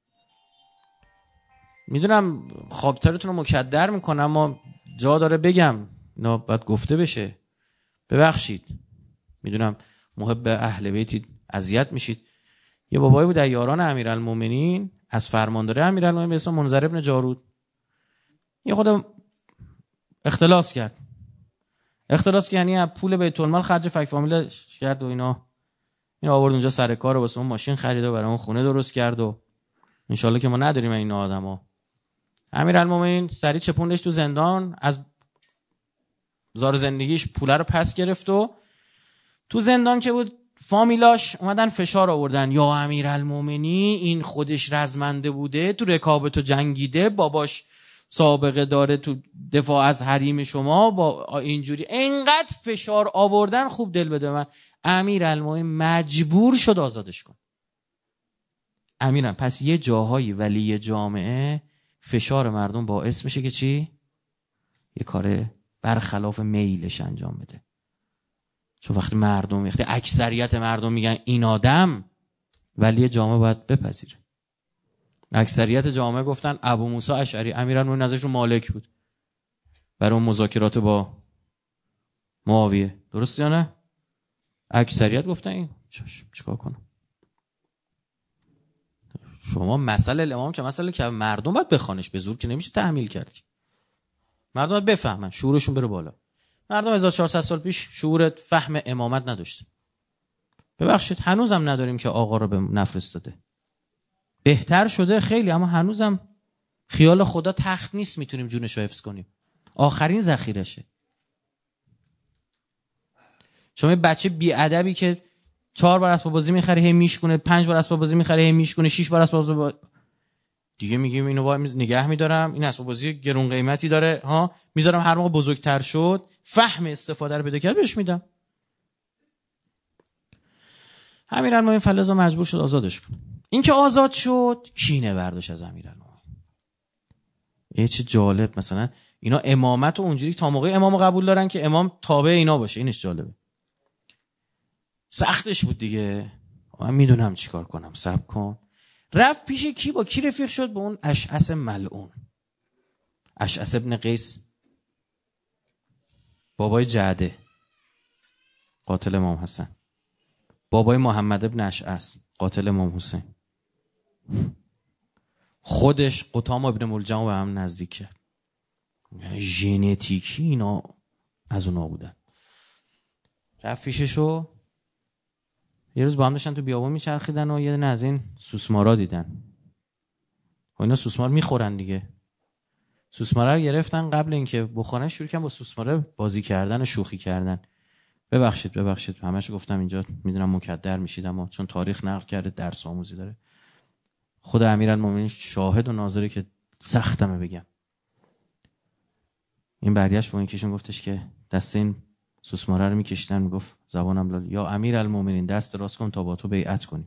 میدونم خاطرتون رو مکدر میکنم، اما جا داره بگم، اینا باید گفته بشه. ببخشید، میدونم محب اهل بیتی اذیت میشید. یه بابایی بود در یاران امیرالمومنین، از فرمانداره امیرالمومنین به اسم منذر ابن جارود. یه خود اختلاس کرد یعنی پول بیت المال خرج فک فامیل کرد و این آورد اونجا سر کار و واسه اون ماشین خرید و برای اون خونه درست کرد و انشالله که ما نداریم این آدما. امیرالمومنین سری چپوندش تو زندان، از زار زندگیش پوله رو پس گرفت و تو زندان که بود فامیلاش اومدن فشار آوردن، یا امیرالمومنین این خودش رزمنده بوده، تو رکابت و جنگیده، باباش سابقه داره تو دفاع از حریم شما، با اینجوری انقدر فشار آوردن. خوب دل بده من، امیرالمومنین مجبور شد آزادش کن. امیرم پس یه جاهایی ولی جامعه فشار مردم باعث میشه که چی؟ یه کار برخلاف میلش انجام بده. چون وقتی اکثریت مردم میگن این آدم ولی جامعه باید بپذیره. اکثریت جامعه گفتن ابو موسی اشعری، امیرالمومنین ازشون مالک بود برای اون مذاکرات با معاویه، درست یا نه؟ اکثریت گفتن این چیکار کنم؟ شما مسئله الامام که مسئله که مردم باید بخوانش، به زور که نمیشه تحمیل کرد. مردم باید بفهمن، شعورشون بره بالا. مردم 1400 سال پیش شعور فهم امامت نداشتن. ببخشید هنوزم نداریم که آقا رو به نفرستاده. بهتر شده خیلی، اما هنوزم خیال خدا تخت نیست میتونیم جونش رو حفظ کنیم. آخرین ذخیرشه. شما بچه بیادبی که 4 بار اسباب بازی میخره هی میشکونه، 5 بار اسباب بازی میخره هی میشکونه، 6 بار اسباب بازی دیگه میگیم اینو نگه میدارم، این اسباب بازی گرون قیمتی داره ها، میذارم هر موقع بزرگتر شد فهم استفاده رو بده کرد بهش میدم. امیرالمومنین فلزا مجبور شد آزادش کنه. این که آزاد شد کینه برداشت از امیرالمومنین. یه چه جالب، مثلا اینا امامت رو اونجوری تا موقع امام قبول دارن که امام تابع اینا باشه. اینش جالبه. سختش بود دیگه، من میدونم چیکار کنم، صبر کن. رفت پیش کی؟ با کی رفیق شد؟ به اون اشعث ملعون، اشعث ابن قیس، بابای جعده قاتل امام حسن، بابای محمد ابن اشعث قاتل امام حسین. خودش قطام ابن ملجم به هم نزدیک کرد. ژنتیکی اینا از اونا بودن. رفت پیششو، یه روز با هم داشتن تو بیابون میچرخیدن و یه دونه از این سوسمارا دیدن. و اینا سوسمار میخورن دیگه. سوسماره رو گرفتن، قبل اینکه بخورن شروع کردن با سوسماره بازی کردن و شوخی کردن. ببخشید همه‌شو گفتم اینجا، میدونم مکدر میشید اما چون تاریخ نقل کرده درس آموزی داره. خود امیرالمومنین شاهد و ناظره که سختمه بگم. این برگشت با این کشون گفتش که دست این سوسماره رو میکشیدن، میگفت زبانم لال یا امیرالمومنین دست راست کن تا با تو بیعت کنی.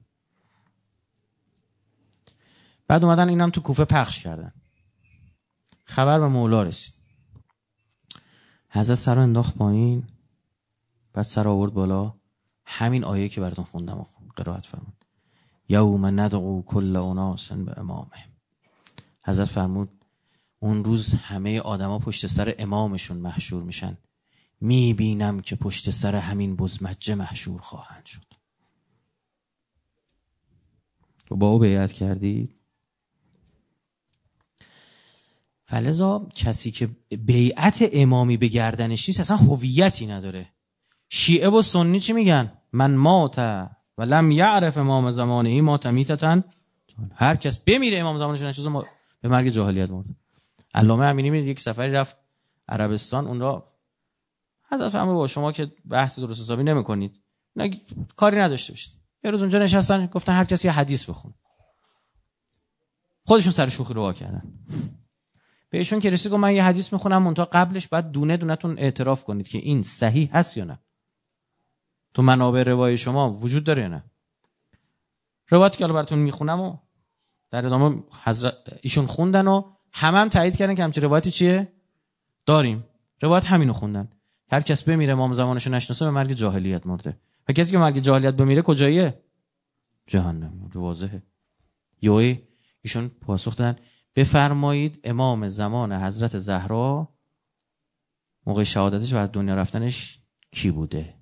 بعد اومدن اینم تو کوفه پخش کردن. خبر به مولا رسید. حضرت سر رو انداخت پایین، بعد سر آورد بالا، همین آیه که براتون خوندم قرائت فرمود. یوم ندعو کل اناس به امامه. حضرت فرمود اون روز همه آدما پشت سر امامشون محشور میشن، میبینم که پشت سر همین بزمجه محشور خواهند شد. با او بیعت کردید. فلذا کسی که بیعت امامی به گردنش نیست اصلا هویتی نداره. شیعه و سنی چی میگن؟ من مات و لم یعرف امام زمانه مات میتتن. هر کس بمیره امام زمانش نشد به مرگ جاهلیت مرد. علامه امینی میگه یک سفری رفت عربستان، اون را حضرت فرمود با شما که بحث درست حسابی نمی‌کنید کاری نداشته باشید. یه روز اونجا نشستن گفتن هر کسی یه حدیث بخون. خودشون سر شوخی رو وا کردن. بهشون که رسید گفت من یه حدیث میخونم منتها قبلش باید دونه دونه‌تون اعتراف کنید که این صحیح هست یا نه. تو منابع روای شما وجود داره یا نه. روایتی که الان براتون میخونم و در ادامه حضرت ایشون خوندن و هم تایید کردن که همچین روایتی چیه؟ داریم. روایت همینو خوندن. هر کس بمیره امام زمانشو نشناسه به مرگ جاهلیت مرده. و کسی که مرگ جاهلیت بمیره کجاییه؟ جهنم. واضحه. یوی ایشون پاسخ دادن بفرمایید امام زمان حضرت زهرا موقع شهادتش و از دنیا رفتنش کی بوده؟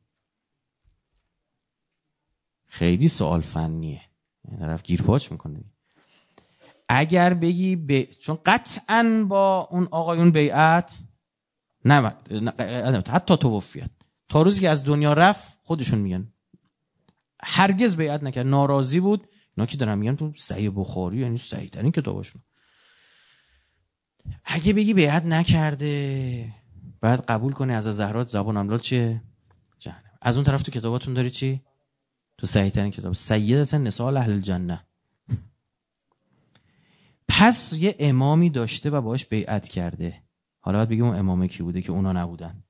خیلی سوال فنیه. این طرف گیرپاچ میکنه. اگر بگی چون قطعاً با اون آقایون بیعت نه حتی توفیت تا روزی که از دنیا رفت خودشون میگن هرگز بیعت نکرد، ناراضی بود. اینا که دارن میگن تو صحیح بخاری یعنی صحیح ترین کتابشون. اگه بگی بیعت نکرده بعد قبول کنی از زهرا زبان املال چیه؟ جهنم. از اون طرف تو کتاباتون داری چی؟ تو صحیح ترین کتاب سیدة نساء اهل الجنه. پس یه امامی داشته و باش بیعت کرده. حالا باید بگیم اون امامه کی بوده که اونا نبودن.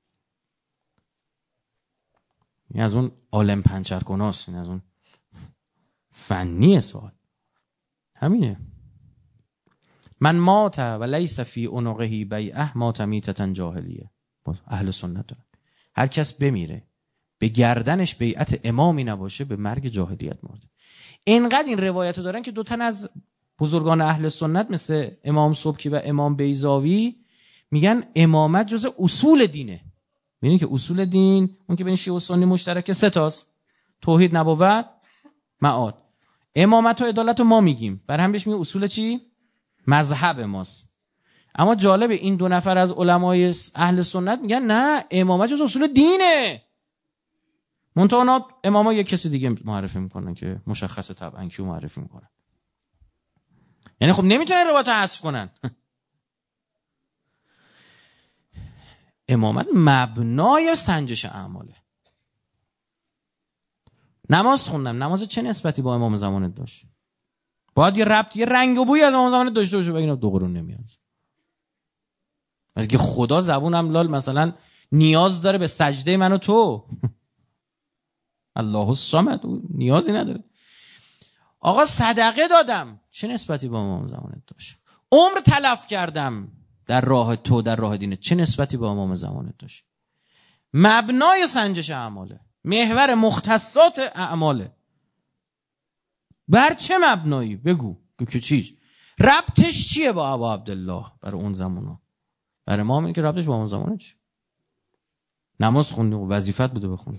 این از اون عالم پنچرکناست، این از اون فنی سوال. همینه. من مات و لیس فی عنقه بیعه مات میتة جاهلیه. اهل سنت دارن. هر کس بمیره به گردنش بیعت امامی نباشه به مرگ جاهلیت مرده. اینقدر این روایتو دارن که دو تن از بزرگان اهل سنت مثل امام سبکی و امام بیضاوی میگن امامت جز اصول دینه. می‌بینید که اصول دین اون که بین شیعه و سنی مشترکه 3 تاست: توحید، نبوت، معاد. امامت و عدالت رو ما میگیم، برای هم بهش میگه اصول چی؟ مذهب ماست. اما جالب این 2 نفر از علمای اهل سنت میگن نه امامت جز اصول دینه. منتها اماما یک کسی دیگه معرفی میکنن که مشخصه طبعا کیو معرفی میکنن. یعنی خب نمیتونن روایت حذف کنن. امامت مبنای سنجش اعماله. نماز خوندم، نماز چه نسبتی با امام زمانت داشت؟ باید یه ربط یه رنگ و بوی از امام زمانت داشته باشه. بگینا 2 قرون نمیاد. مثلا که خدا زبونم لال مثلا نیاز داره به سجده من و تو. الله الصمد نیازی نداره. آقا صدقه دادم چه نسبتی با امام زمانت داشت؟ عمر تلف کردم در راه تو، در راه دینت، چه نسبتی با امام زمانت داشت؟ مبنای سنجش اعماله، محور مختصات اعماله. بر چه مبنایی؟ بگو که چیز ربطش چیه با ابا عبدالله برای اون زمانا؟ برای ما اینه که ربطش با اون زمانه چیه؟ نماز خوندی و وظیفت بوده بخونی.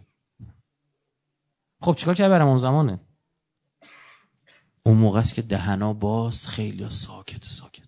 خب چیکار کردی برای اون زمانه؟ اون موقع است که دهنا باز خیلی ساکت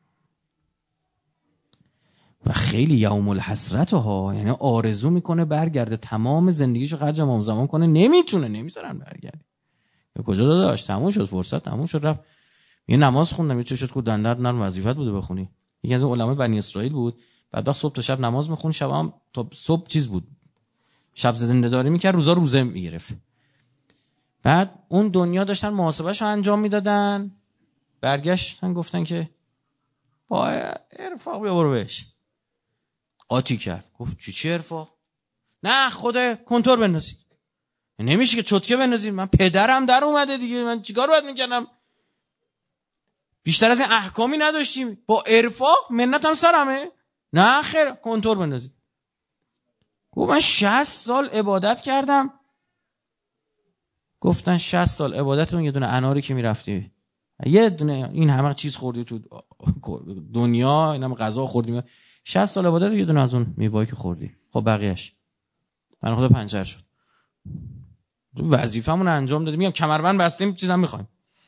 و خیلی یوم الحسرت ها، یعنی آرزو میکنه برگرده تمام زندگیشو خرج امام زمان کنه، نمیتونه، نمیذارن برگرده. یا کجا داداش تموم شد، فرصت تموم شد، رفت یه نماز خوندم یه چشت کو دندر نرم وظیفت بوده بخونی. یکی از علمای بنی اسرائیل بود. بعد صبح تا شب نماز میخوند، شب هم تا صبح چیز بود، شب زنده داری میکرد، روزه میگرفت. بعد اون دنیا داشتن محاسبهشو انجام میدادن، برگشتن گفتن که با ارفاق بیا برو بهش. قاطی کرد، گفت چی ارفاق؟ نه خود کنتور بندازید. نمیشه که چتکه بندازید، من پدرم در اومده دیگه، من چیکار باید میکردم؟ بیشتر از این احکامی نداشتیم، با ارفاق منتم سرمه. نه خیر، کنتور بندازید. گفت من 60 سال عبادت کردم. گفتن 60 سال عبادتون یه دونه اناری که میرفتی، یه دونه این همه چیز خوردی تو دنیا، این همه غذا خوردی، 60 سال عبادت یه دونه از اون میوه‌ای که خوردی، خب بقیه‌اش من خدا پنچر شد. وظیفه‌مون انجام دادیم، میگم کمربند بستیم، چیزام می‌خوایم.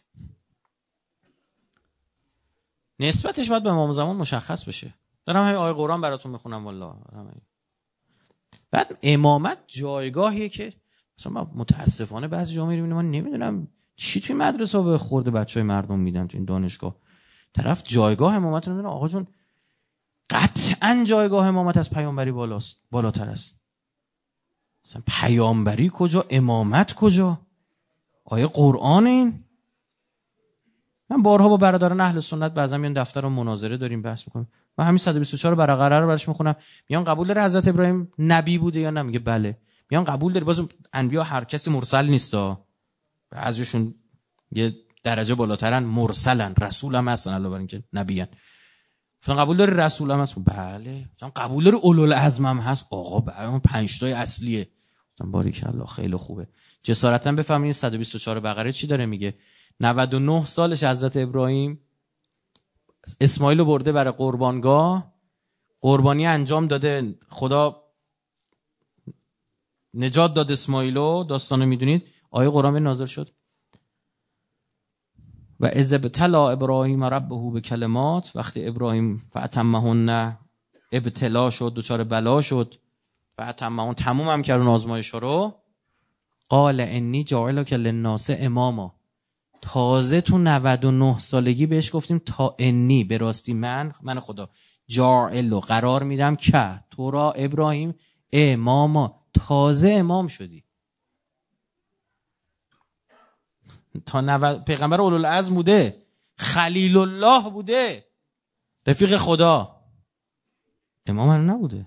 نسبتش باید به امام زمان مشخص بشه. دارم همین آیه قرآن براتون میخونم والله. بعد امامت جایگاهیه که مثلا متاسفانه بعضی جا میبینیم من نمیدونم چی توی مدرسه به خورده بچهای مردم میدن، تو این دانشگاه طرف جایگاه امامت رو میدونه. آقا جون قطعا جایگاه امامت از پیامبری بالاتر است. مثلا پیامبری کجا، امامت کجا؟ آیه قرآن این. من بارها با برادران اهل سنت بعضی میان دفتر و مناظره داریم بحث میکنیم. من همین 124 برقرار رو براش میخونم، میان قبول داره حضرت ابراهیم نبی بوده یا نه؟ میگه بله. میان قبول داره، باز انبیا هر کسی مرسل نیستا، بعضیشون یه درجه بالاترن، مرسلن، رسول هم هستن الله برین که نبیان. مثلا قبول داره رسول هم هست؟ بله. مثلا قبول داره اولوالعزم هم هست؟ آقا بله، 5 تای اصلیه. مثلا باریکالله خیلی خوبه. جسارتا بفهمید 124 بقره چی داره میگه. 99 سالش حضرت ابراهیم اسماعیل رو برده برای قربانگاه، قربانی انجام داده، خدا نجات داد اسماعیلو، داستانو میدونید. آیه قرآن نازل شد و اذ ابتلی ابراهیم ربه بکلمات، وقتی ابراهیم فاتمهن ابتلا شد، دچار بلا شد، فاتمهن تموم هم کرد اون آزمایش رو، قال انی جاعلک للناس اماما. تازه تو 99 سالگی بهش گفتیم تا انی، به راستی من خدا جاعل قرار میدم که تو را ابراهیم اماما. تازه امام شدی. تا پیغمبر اولوالعزم بوده، خلیل الله بوده، رفیق خدا، امام هم نبوده.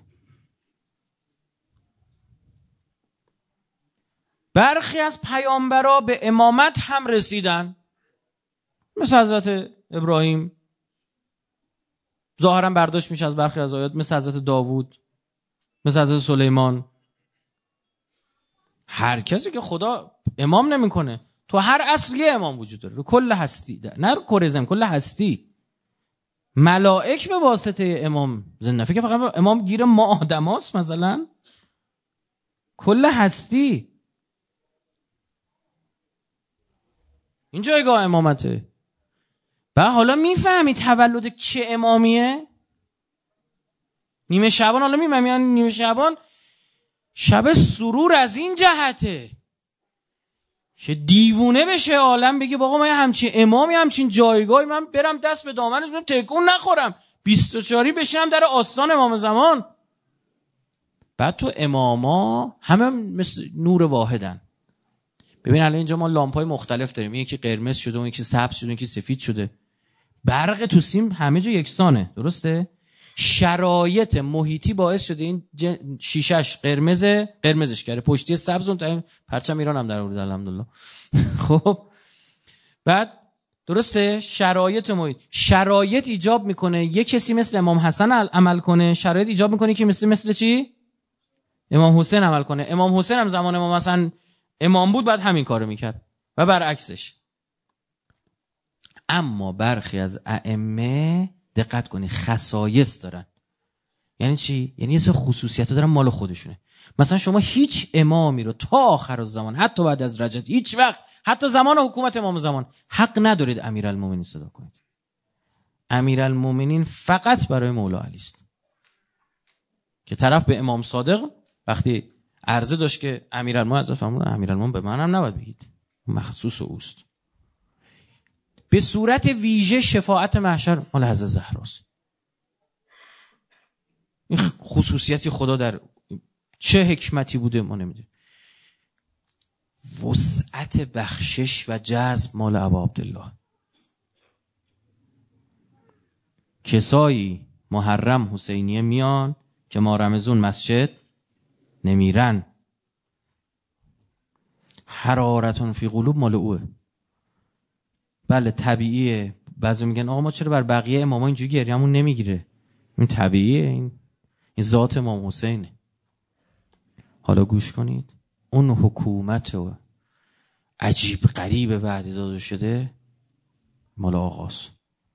برخی از پیامبرا به امامت هم رسیدن، مثل حضرت ابراهیم ظاهرا برداشت میشه از برخی از آیات، مثل حضرت داوود، مثل حضرت سلیمان. هر کسی که خدا امام نمیکنه، تو هر اصل یه امام وجود داره، رو کل هستی، نه رو کره زمین، کل هستی. ملائک به واسطه امام زنده، فکر فقط امام گیر ما آدماست مثلا، کل هستی این جایگاه امامته. و حالا میفهمی تولد چه امامیه؟ نیمه شعبان، حالا میفهمی نیمه شعبان شب سرور از این جهته که دیوونه بشه عالم، بگه باقا من همچین امامی، همچین جایگاهی، من برم دست به دامنش برم تکون نخورم، 24 بشینم در آستان امام زمان. بعد تو اماما همه مثل نور واحدن. ببین الان اینجا ما لامپای مختلف داریم، یکی قرمز شده، اون یکی سبز شده، یکی سفید شده، برق تو سیم همه جا یکسانه، درسته؟ شرایط محیطی باعث شده این شیشش قرمزش کرده، پشتی سبز، اون پرچم ایران هم در آورده الحمدلله. خب بعد درسته، شرایط محیط، شرایط ایجاب میکنه یه کسی مثل امام حسن عمل کنه، شرایط ایجاب میکنه که مثل چی؟ امام حسین عمل کنه. امام حسین هم زمان امام حسن امام بود، بعد همین کارو میکرد و برعکسش. اما برخی از ائمه دقت کنی خصایص دارن. یعنی چی؟ یعنی یه سری خصوصیت دارن مال خودشونه. مثلا شما هیچ امامی رو تا آخر الزمان، حتی بعد از رجعت، هیچ وقت، حتی زمان حکومت امام زمان، حق ندارید امیرالمومنین صدا کنید. امیرالمومنین فقط برای مولا علی است. که طرف به امام صادق وقتی عرضه داشت که امیرالمومنین حضرت فرمودن امیرالمومنین به منم نباید بگید، مخصوص اوست. به صورت ویژه شفاعت محشر مال حضرت زهراست. این خصوصیتی خدا در چه حکمتی بوده ما نمیدونیم. وسعت بخشش و جذب مال ابا عبدالله. کسایی محرم حسینیه میان که ما رمضان مسجد نمیرن. حرارتون فی قلوب مال اوه. بله طبیعیه. بعضی میگن آقا ما چرا بر بقیه اماما اینجوری گریه‌مون نمیگیره؟ این طبیعیه. این ذات امام حسینه. حالا گوش کنید. اون حکومت و عجیب غریب وعده داده شده مال آقاست.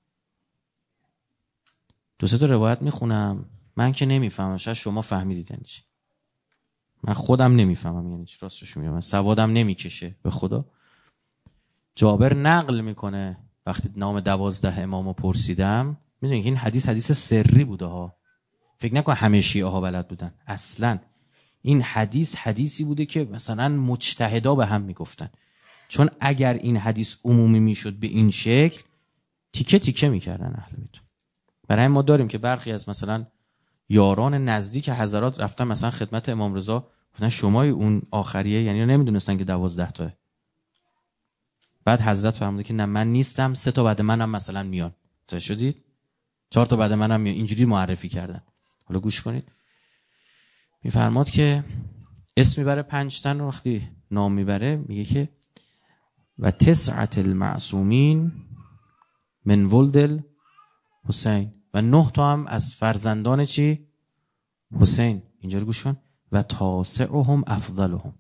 دو سه تا روایت میخونم. من که نمیفهمم، شاید شما فهمیدید یعنی چی. من خودم نمیفهمم یعنی چی، راستش میگم من سوادم نمیکشه به خدا. جابر نقل میکنه وقتی نام 12 امامو پرسیدم، میدونید این حدیث سری بوده ها. فکر نکن همه شیعه ها بلد بودن. اصلا این حدیثی بوده که مثلا مجتهدا به هم میگفتن. چون اگر این حدیث عمومی میشد به این شکل تیکه تیکه میکردن اهل بیت. برای ما داریم که برخی از مثلا یاران نزدیک حضرات رفتن مثلا خدمت امام رضا، گفتن شما اون آخریه، یعنی نمیدونستن که 12 تاه. بعد حضرت فرموده که نه من نیستم، 3 تا بعد منم مثلا میان. تا شدید 4 تا بعد منم میان. اینجوری معرفی کردن. حالا گوش کنید. میفرماد که اسم میبره 5 تن، وقتی نام میبره میگه که و 9 المعصومین من ولد حسین، و 9 تا هم از فرزندان چی؟ حسین. اینجا رو گوش کن. و تاسعهم افضلهم.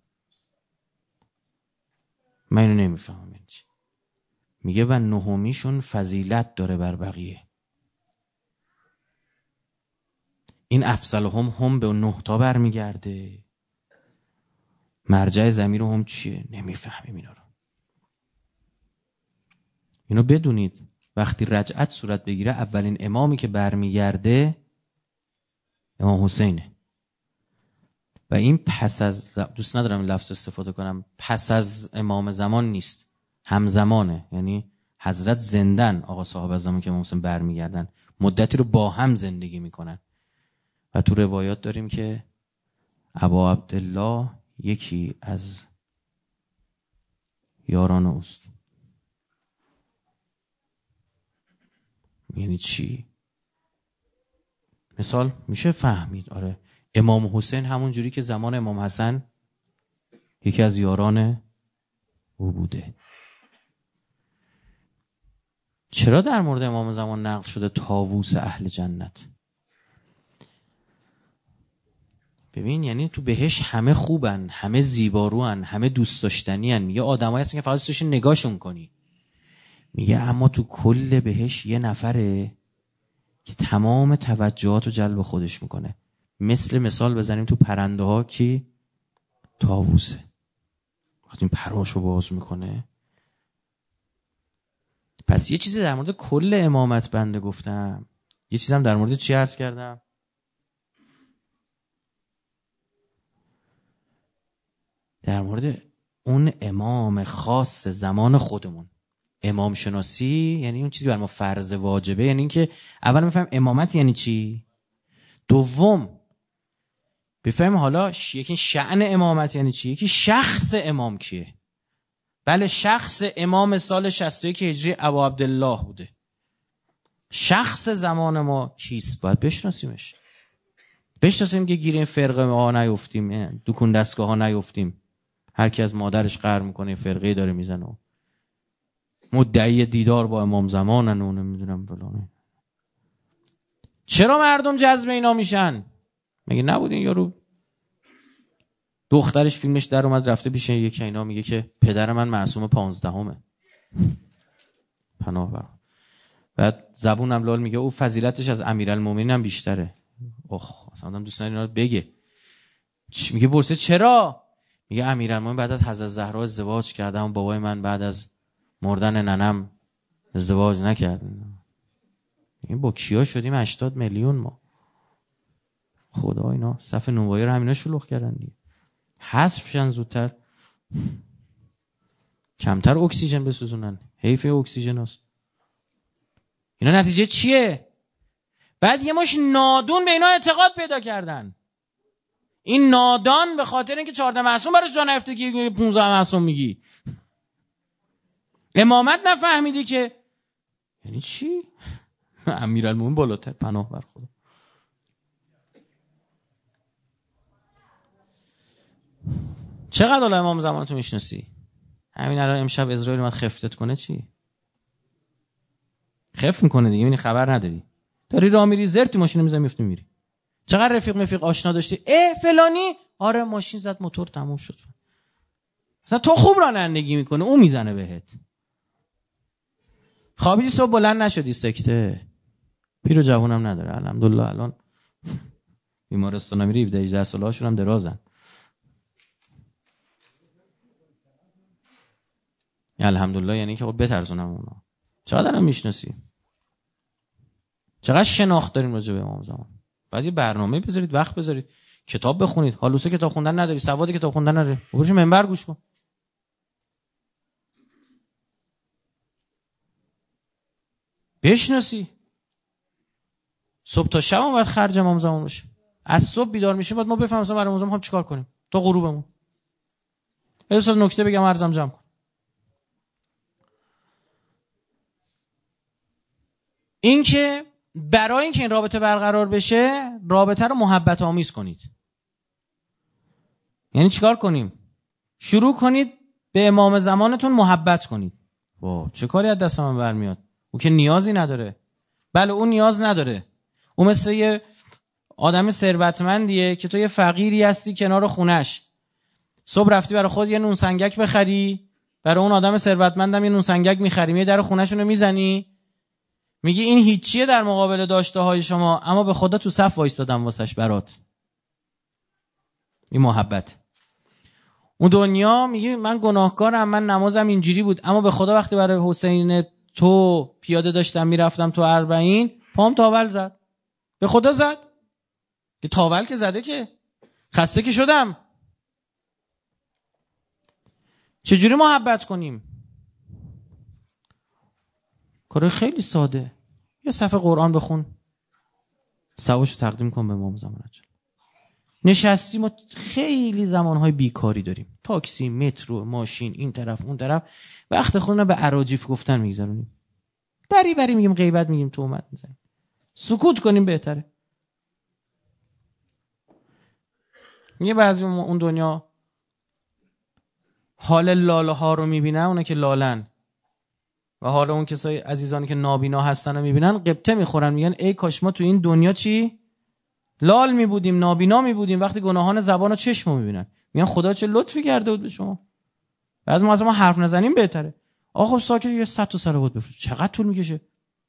من اینو نمیفهمم یعنی چی. میگه و 9میشون فضیلت داره بر بقیه. این افضلهم هم به 9 تا برمیگرده. مرجع ضمیر هم چیه؟ نمیفهمیم اینا رو. اینو بدونید وقتی رجعت صورت بگیره اولین امامی که برمیگرده امام حسینه. و این پس از، دوست ندارم این لفظ استفاده کنم، پس از امام زمان نیست، همزمانه. یعنی حضرت زندن، آقا صاحب زمان که امام حسین برمیگردن مدتی رو با هم زندگی میکنن. و تو روایات داریم که ابا عبدالله یکی از یاران اوست. یعنی چی؟ مثال میشه فهمید. آره امام حسین همون جوری که زمان امام حسن یکی از یاران او بوده. چرا در مورد امام زمان نقل شده طاووس اهل جنت؟ ببین یعنی تو بهش همه خوبن، همه زیباروان، همه دوست داشتنی هن. یه آدمایی هستن که فقط دوستش نگاهشون کنی. میگه اما تو کل بهش یه نفره که تمام توجهات رو جلب خودش میکنه. مثال بزنیم تو پرنده ها کی؟ طاووسه. وقتی این پراشو باز میکنه. پس یه چیزی در مورد کل امامت بنده گفتم، یه چیزم در مورد چی عرض کردم؟ در مورد اون امام خاص زمان خودمون. امام شناسی یعنی اون چیزی بر ما فرض واجبه، یعنی این که اول بفهم امامت یعنی چی، دوم بفهم حالا یکی شأن امامت یعنی چی، یکی شخص امام کیه. بله شخص امام سال 61 هجری ابا عبدالله بوده. شخص زمان ما کیست؟ باید بشناسیمش. بشناسیم که گیر این فرقه ها نیفتیم، دکون دستگاه ها نیفتیم. هر کی از مادرش قهر میکنه فرقه داره میزنه، مدعی دیدار با امام زمانن و نمیدونم فلان. چرا مردم جذب اینا میشن؟ مگه نبودین یارو دخترش فیلمش در اومد رفته پیش یکی اینا میگه که پدر من معصوم 15 پناه بر. بعد زبونم لال میگه او فضیلتش از امیرالمومنین هم بیشتره. اصلا آدم دوست نداره اینا رو بگه. میگه پرسه چرا؟ میگه امیرالمومنین بعد از حضرت زهرا ازدواج کرده، اما بابای من بعد از مردن ننم ازدواج نکرد. این با کیا شدیم 80 میلیون ما. خدا اینا صف نونوایی رو همینا شلوغ کردن دیگه. حذف شن زودتر، کمتر اکسیژن بسوزونن. حیف اکسیژن هست. اینا نتیجه چیه؟ بعد یه مش نادون به اینا اعتقاد پیدا کردن. این نادان به خاطر اینکه 14 معصوم براش جا نیفته که 15 معصوم میگی. امامت نفهمیدی که یعنی چی؟ امیرالمومنین بالاتر، پناه بر خدا. چقدر الان امام زمان تو میشناسی؟ همین الان امشب اسرائیل اومد خفتت کنه چی؟ خف میکنه دیگه، میبینی خبر نداری. داری راه میری زرتی ماشین میزنی میفتی میری. چقدر رفیق آشنا داشتی؟ فلانی آره ماشین زد موتور تموم شد. مثلا تو خوب رانندگی میکنه اون میزنه بهت. خوابیدی صبح بلند نشدی سکته. پیر و جوونم نداره الحمدلله. الان بیمارستان میری 17 ساله هاشون هم درازن. الحمدلله، یعنی که خب بترسونم اونا. چقدر هم میشناسی؟ چقدر شناخت داریم راجع به امام زمان؟ بعد یه برنامه بذارید، وقت بذارید، کتاب بخونید. حالوسه کتاب خوندن نداری، سواد کتاب خوندن نداری، برو منبر گوش کن. بشناسی. صبح تا شب هم باید خرج امام زمان باشه. از صبح بیدار میشیم باید ما بفهمیم برای امام زمان چیکار کنیم تا غروبمون. یه نکته بگم عرضم جمع کن. این که برای اینکه این رابطه برقرار بشه، رابطه رو محبت آمیز کنید. یعنی چیکار کنیم؟ شروع کنید به امام زمانتون محبت کنید. چه کاری از دست من برمیاد؟ او که نیازی نداره. بله اون نیاز نداره. او مثل یه آدم ثروتمندیه که تو یه فقیری هستی کنار خونش. صبح رفتی برای خود یه نون سنگک بخری، برای اون آدم ثروتمندم یه نون سنگک می‌خری، میای در خونه‌شون رو میزنی، میگی این هیچیه در مقابل داشته های شما، اما به خدا تو صف وایستادم واسش برات. این محبت. اون دنیا میگی من گناهکارم، من نمازم اینجوری بود، اما به خدا وقتی برای حسین تو پیاده داشتم میرفتم تو 40 پام تاول زد. به خدا زد. که تاول که زده که خسته که شدم. چجوری محبت کنیم؟ کار خیلی ساده. یه صفحه قرآن بخون، ثوابشو تقدیم کن به امام زمان. نشستی، ما خیلی زمانهای بیکاری داریم، تاکسی، مترو، ماشین، این طرف اون طرف، وقت خودمون به اراجیف گفتن میگذرونیم، دری بری میگیم، غیبت میگیم، تهمت میزنیم. سکوت کنیم بهتره. یه بعضی اون دنیا حال لاله ها رو میبینن، اونا که لالن، و حالا اون کسای عزیزانی که نابینا هستن رو میبینن قبطه میخورن، میگن ای کاش ما تو این دنیا چی؟ لال میبودیم، نابینا میبودیم. وقتی گناهان زبان و چشم رو میبینن میگن خدا چه لطفی کرده بود به شما. بعضی ما از ما حرف نزنیم بهتره. آخه خب ساکت، یه 100 تا صلوات بفرست. چقدر طول میکشه؟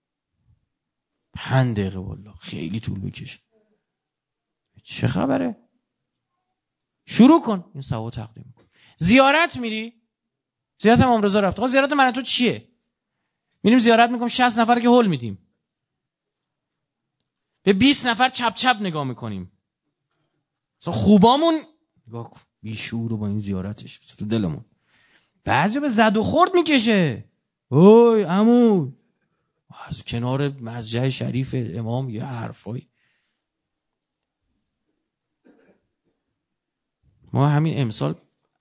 5 دقیقه والله خیلی طول میکشه. چه خبره؟ شروع کن این ثواب تقدیم کن. زیارت میری؟ زیارت امام رضا رفت. آقا زیارت من تو چیه؟ میریم زیارت میکنیم 60 نفر که هول میدیم، به 20 نفر چپ چپ نگاه میکنیم. مثلا خوبامون بیشعور با این زیارتش تو دلمون. بعضی به زد و خورد میکشه. اوی عمو از کنار مسجد شریف امام یه حرفایی. ما همین امسال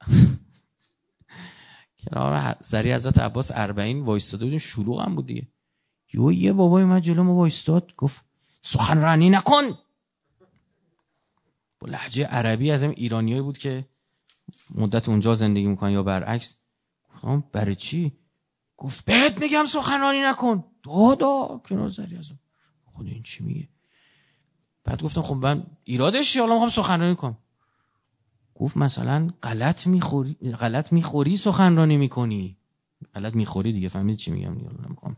کنار زری حضرت عباس 40 وایستاده بودیم، شلوغ هم بود دیگه. یه بابای من جلو ما وایستاد، گفت سخنرانی نکن. با لهجه عربی، از این ایرانیایی بود که مدت اونجا زندگی میکنن یا برعکس. گفتم برای چی؟ گفت بهت میگم سخنرانی نکن. دادا کنار زری ازم. خود این چی میگه؟ بعد گفتم خب من ایرادش چیه؟ حالا میخوام سخنرانی کنم. گفت مثلا غلط میخوری سخنرانی میکنی. غلط میخوری دیگه، فهمید چی میگم دیگه. نمیخوام.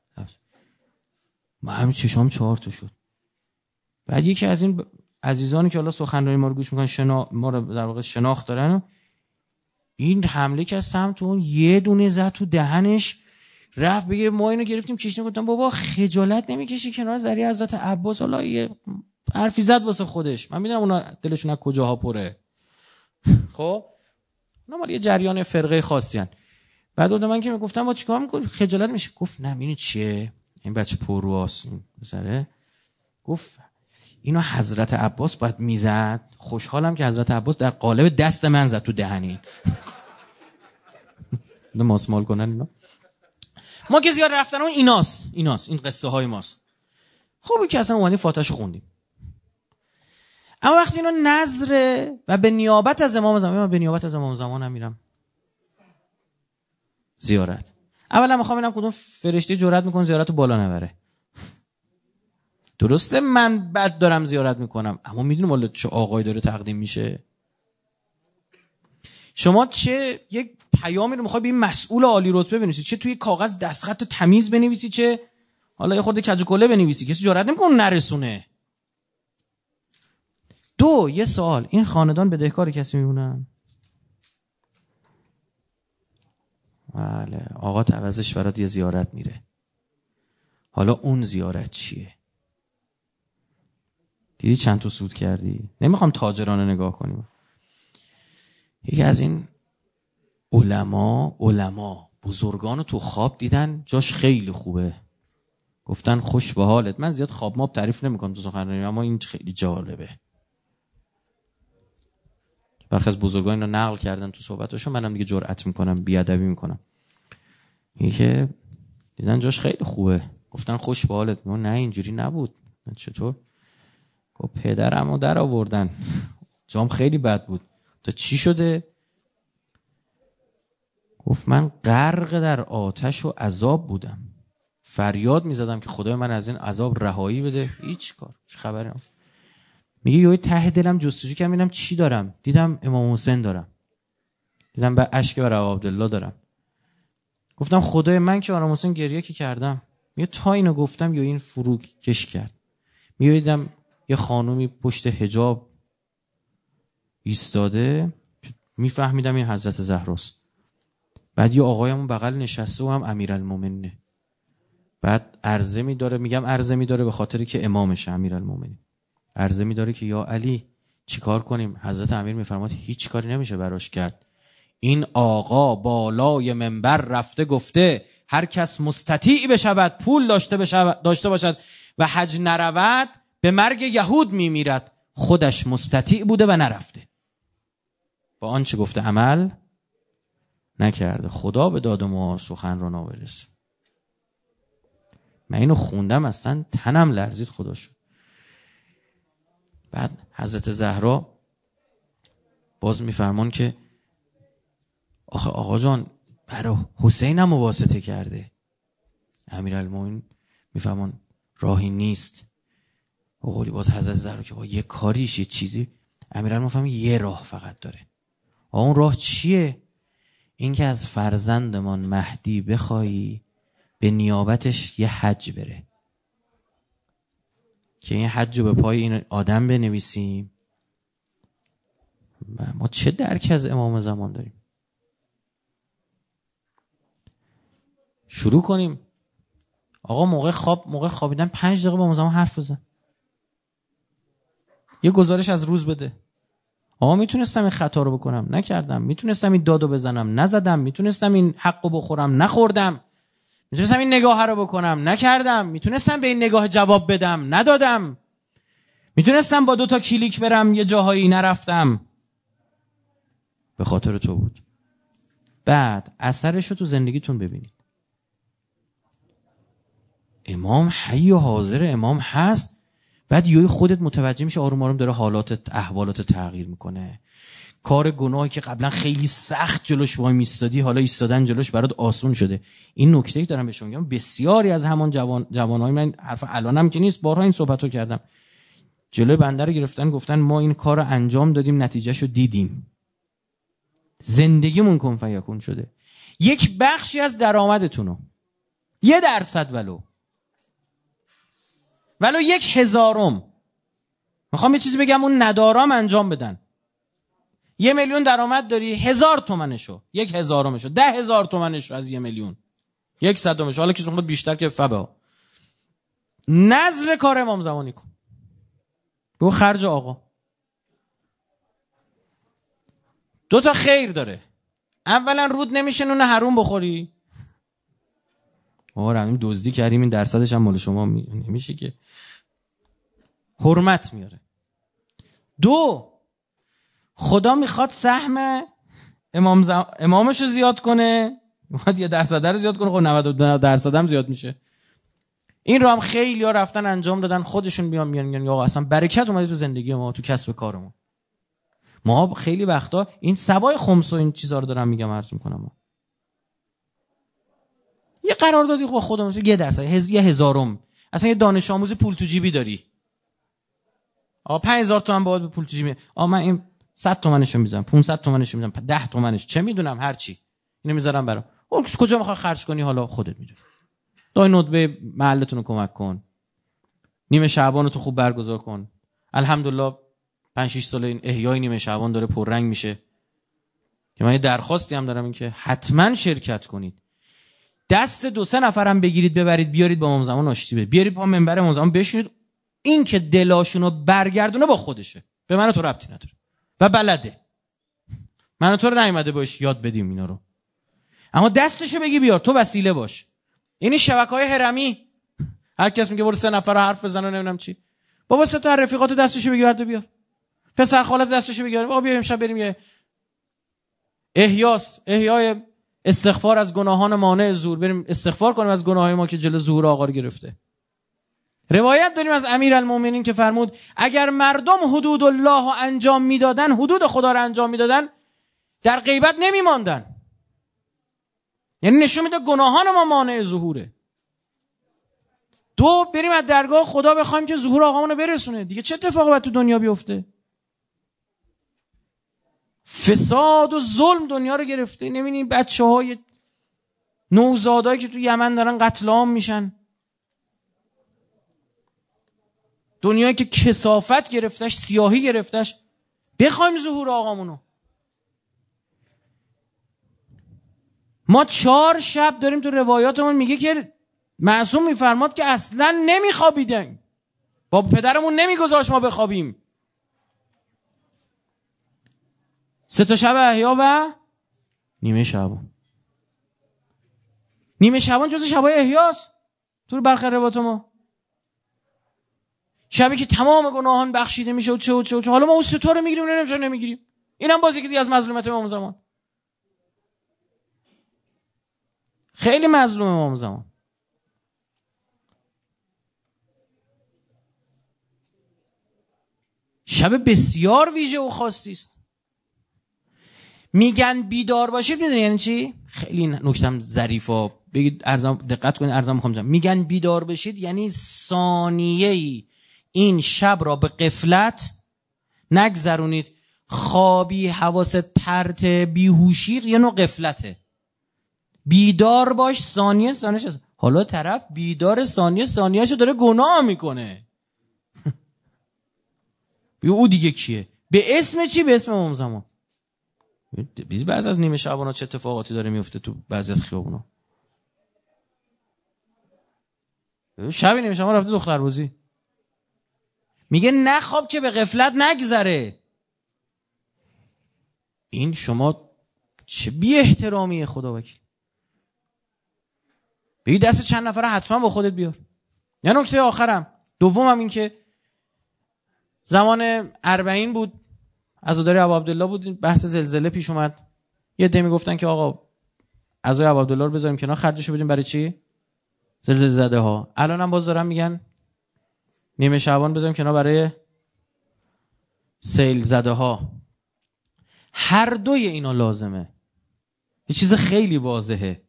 ما همین چشام 4 تا شد. بعد یکی از این عزیزانی که حالا سخنرانی ما رو گوش میکنن، ما رو در واقع شناخت دارن، این حمله که از سمت اون یه دونه زد تو دهنش، رفت بگیره. ما اینو گرفتیم کشیدیم. گفتم بابا خجالت نمیکشی کنار زری حضرت عباس؟ حالا یه حرفی زد واسه خودش، من میدونم اونا دلشون از کجاها پره. خب اونا مال یه جریان فرقه خاصی ان. بعد من که میگفتم با چیکار میکنی؟ خجالت میشه. گفت نه ببین چیه، این بچه پرواست، این بسره گفت اینو حضرت عباس باید میزد. خوشحالم که حضرت عباس در قالب دست من زد تو دهنی. ماسمال کنن اینا. ما که زیاد رفتن اون ایناست این قصه های ماست. خوبه که اصلا اومدیم فاتحه‌شو خوندیم. اما وقتی اینو نظر و به نیابت از امام زمان، من به نیابت از امام زمان هم میرم زیارت. اولا میخوام ببینم کدوم فرشته جرأت میکنه زیارت رو بالا نبره. درسته من بد دارم زیارت میکنم، اما میدونم والا چه آقایی داره تقدیم میشه. شما چه یک پیامی رو میخوای به این مسئول عالی رتبه بنویسی، چه توی کاغذ دستخط تمیز بنویسی، چه حالا یه خورده کج و کله بنویسی، کسی جرئت نمیکنه نرسونه. دو، یه سوال، این خاندان بدهکار کسی میمونن؟ بله، آقا عوضش برات یه زیارت میره. حالا اون زیارت چیه؟ دیدی چند تا سود کردی؟ نمیخوام تاجرانه نگاه کنیم. یکی از این علما بزرگانو تو خواب دیدن جاش خیلی خوبه، گفتن خوش به حالت. من زیاد خواب ماب تعریف نمیکنم تو سخنرانی، اما این خیلی جالبه. برخی از بزرگان اینو نقل کردن تو صحبتاشون، منم دیگه جرئت میکنم بیادبی میکنم. یکی دیدن جاش خیلی خوبه، گفتن خوش به حالت. نه اینجوری نبود. چطور؟ گفت پدرمو در آوردن، جام خیلی بد بود. تا چی شده؟ گفت من غرق در آتش و عذاب بودم، فریاد میزدم که خدای من از این عذاب رهایی بده. هیچ کار، چه خبره؟ میگه یه ته دلم جستجو کردم ببینم چی دارم، دیدم امام حسین دارم، دیدم به اشک بر عبدالله دارم. گفتم خدای من که امام حسین گریه که کردم. میگه تا اینو گفتم یا این فروغ کش کرد. میگه دیدم یه خانومی پشت حجاب ایستاده، میفهمیدم این حضرت زهراست. بعد یه آقایمون بغل نشسته و هم امیرالمومنینه. بعد عرضه می‌داره، میگم عرضه می‌داره به خاطری که امامشه امیرالمومنین. عرضه می‌داره که یا علی چیکار کنیم؟ حضرت امیر میفرماد هیچ کاری نمیشه براش کرد. این آقا بالای منبر رفته گفته هر کس مستطیع بشود، پول داشته باشد و حج نرود به مرگ یهود میمیرد. خودش مستطیع بوده و نرفته، با آنچه گفته عمل نکرده. خدا به داد ما سخنرانا برسه. من اینو خوندم اصلا تنم لرزید خدا شد. بعد حضرت زهرا باز میفرمان که آخه آقا جان برای حسین هم واسطه کرده. امیرالمومنین میفرمان راهی نیست. اولی باز حضرت زهرا که با یه کاریش یه چیزی. امیرالمومنین میفرمان یه راه فقط داره. اون راه چیه؟ این که از فرزندمان مهدی بخوایی به نیابتش یه حج بره، که این حج رو به پای این آدم بنویسیم. ما چه درکی از امام زمان داریم؟ شروع کنیم آقا موقع خوابیدن 5 دقیقه با امام زمان حرف بزن، یه گزارش از روز بده. آقا میتونستم این خطا رو بکنم نکردم، میتونستم این دادو بزنم نزدم، میتونستم این حقو بخورم نخوردم، میتونستم این نگاه رو بکنم نکردم، میتونستم به این نگاه جواب بدم ندادم، میتونستم با 2 کلیک برم یه جاهایی نرفتم. به خاطر تو بود. بعد اثرش رو تو زندگیتون ببینید. امام حی و حاضر، امام هست. بعد یهو خودت متوجه میشه آروم آروم داره احوالات تغییر میکنه. کار گناهی که قبلا خیلی سخت جلوش وای میستادی، حالا ایستادن جلوش برات آسون شده. این نکته‌ای دارم بهشون میگم. بسیاری از همان جوانای من، حرف الانم که نیست، بارها این صحبتو کردم، جلوی بنده رو گرفتن گفتن ما این کار رو انجام دادیم نتیجهشو دیدیم، زندگیمون کن فیکون شده. یک بخشی از درآمدتونو 1% ولو 1/1000 میخوام یه چیزی بگم اون ندارام انجام بدن. 1,000,000 درآمد داری، 1000 تومنشو، 1/1000شو، 10,000 تومنشو از 1,000,000، 1/100، حالا کسی میخواد بیشتر که فبا. نظر کار امام زمانی کن، بگو خرج آقا. 2 خیر داره. اولا رود نمیشه نون حروم بخوری. آره همین دزدی کردیم این درصدش هم مال شما نمیشه که. حرمت میاره. 2 خدا میخواد سهم امامش رو زیاد کنه، میخواد 1% رو زیاد کنه، خب 92% هم زیاد میشه. این رو هم خیلی ها رفتن انجام دادن، خودشون میگن یا اصلا برکت اومده تو زندگی ما، تو کسب کارمون. ما خیلی وقتا این سبای خمس و این چیزا رو دارم میگم، عرض میکنم، یه قراردادی با خودمون 1%، 1000 اصلا یه دانش آموز پول تو جیبی داری، 5000 تومان باید به پول تو جیبی، من این 100 تومنشو میذارم، 500 تومنشو میذارم، 10 تومنش چه میدونم، هر چی اینو میذارم برام. کجا میخوای خرج کنی حالا خودت میدونی. دای ندبه محلتون رو کمک کن، نیمه شعبان رو تو خوب برگزار کن. الحمدلله 5-6 سال این احیای نیمه شعبان داره پررنگ میشه. که من یه درخواستی هم دارم، این که حتما شرکت کنید، دست 2-3 نفرم بگیرید ببرید بیارید با امام زمان آشتی بدید، بیارید با منبر امام زمان بشینید. این که دلاشونو برگردونه با خودشه، به من و تو ربطی نداره و بلده. من و تو رو نیومده باش یاد بدیم اینا رو، اما دستشو بگی بیار، تو وسیله باش. این شبکه‌های هرمی، هر کس میگه برو 3 نفر رو حرف بزنه نمیدونم چی، بابا 3 تا رفیقاتو دستشو بگی برد بیار، پسر خالت دستشو بگی بابا بیا امشب بریم یه احیای استغفار از گناهان مانع ظهور، بریم استغفار کنیم از گناههای ما که جلو ظهور آقا رو گرفته. روایت داریم از امیرالمومنین که فرمود اگر مردم حدود الله رو انجام میدادن، حدود خدا رو انجام میدادن، در غیبت نمیماندن. یعنی نشون میده گناهان ما مانع ظهوره. 2 بریم از درگاه خدا بخوایم که ظهور آقامون رو برسونه. دیگه چه اتفاقی باید تو دنیا بیفته؟ فساد و ظلم دنیا رو گرفته. نمی‌بینی بچه‌های نوزادایی که تو یمن دارن قتل عام میشن، دنیایی که کثافت گرفتش، سیاهی گرفتش، بخوایم ظهور آقامونو. ما 4 شب داریم تو روایاتمون میگه که معصوم میفرماد که اصلا نمیخوابیدن، با پدرمون نمیگذاشت ما بخوابیم. 3 تا شب احیا و نیمه شعبان. نیمه شعبان جز شبای احیاست تو برخی روایات ما، شبی که تمام گناهان بخشیده میشه و چه. حالا ما اون 3 تا رو میگیریم نمیگیریم. اینم بازی که دیگه از مظلومیت امام زمان. خیلی مظلوم امام زمان. شب بسیار ویژه و خاصی است. میگن بیدار باشید، میدونی یعنی چی؟ خیلی نکتم ظریفا بگید، دقت کنید، ارزم میخوام. میگن بیدار بشید یعنی ثانیه‌ای این شب را به غفلت نگذرونید. خوابی، حواست پرت، بیهوشی یه نوع غفلته. بیدار باش ثانیه ثانیه‌اش. حالا طرف بیدار ثانیه‌اشو داره گناه میکنه. او دیگه کیه؟ به اسم چی؟ به اسم امام زمان. بعضی از نیمه شعبانا چه اتفاقاتی داره میفته تو بعضی از خیابونا. شب نیمه شعبان رفته دختربازی، میگه نخواب که به غفلت نگذره. این شما چه بی احترامیه خدا وکیل. بگی دست چند نفره حتما با خودت بیار. یا نکته آخرم، دومم این که زمان 40 بود، عزاداری ابو عبدالله بود، بحث زلزله پیش اومد. یه عده میگفتن که آقا عزای ابو عبدالله رو بذاریم کنار، خرجشو بدیم برای چی؟ زلزله زده ها. الانم باز دارن میگن نیمه شعبان بذاریم کنار برای سیل زده ها. هر دوی اینا لازمه. یه چیز خیلی واضحه،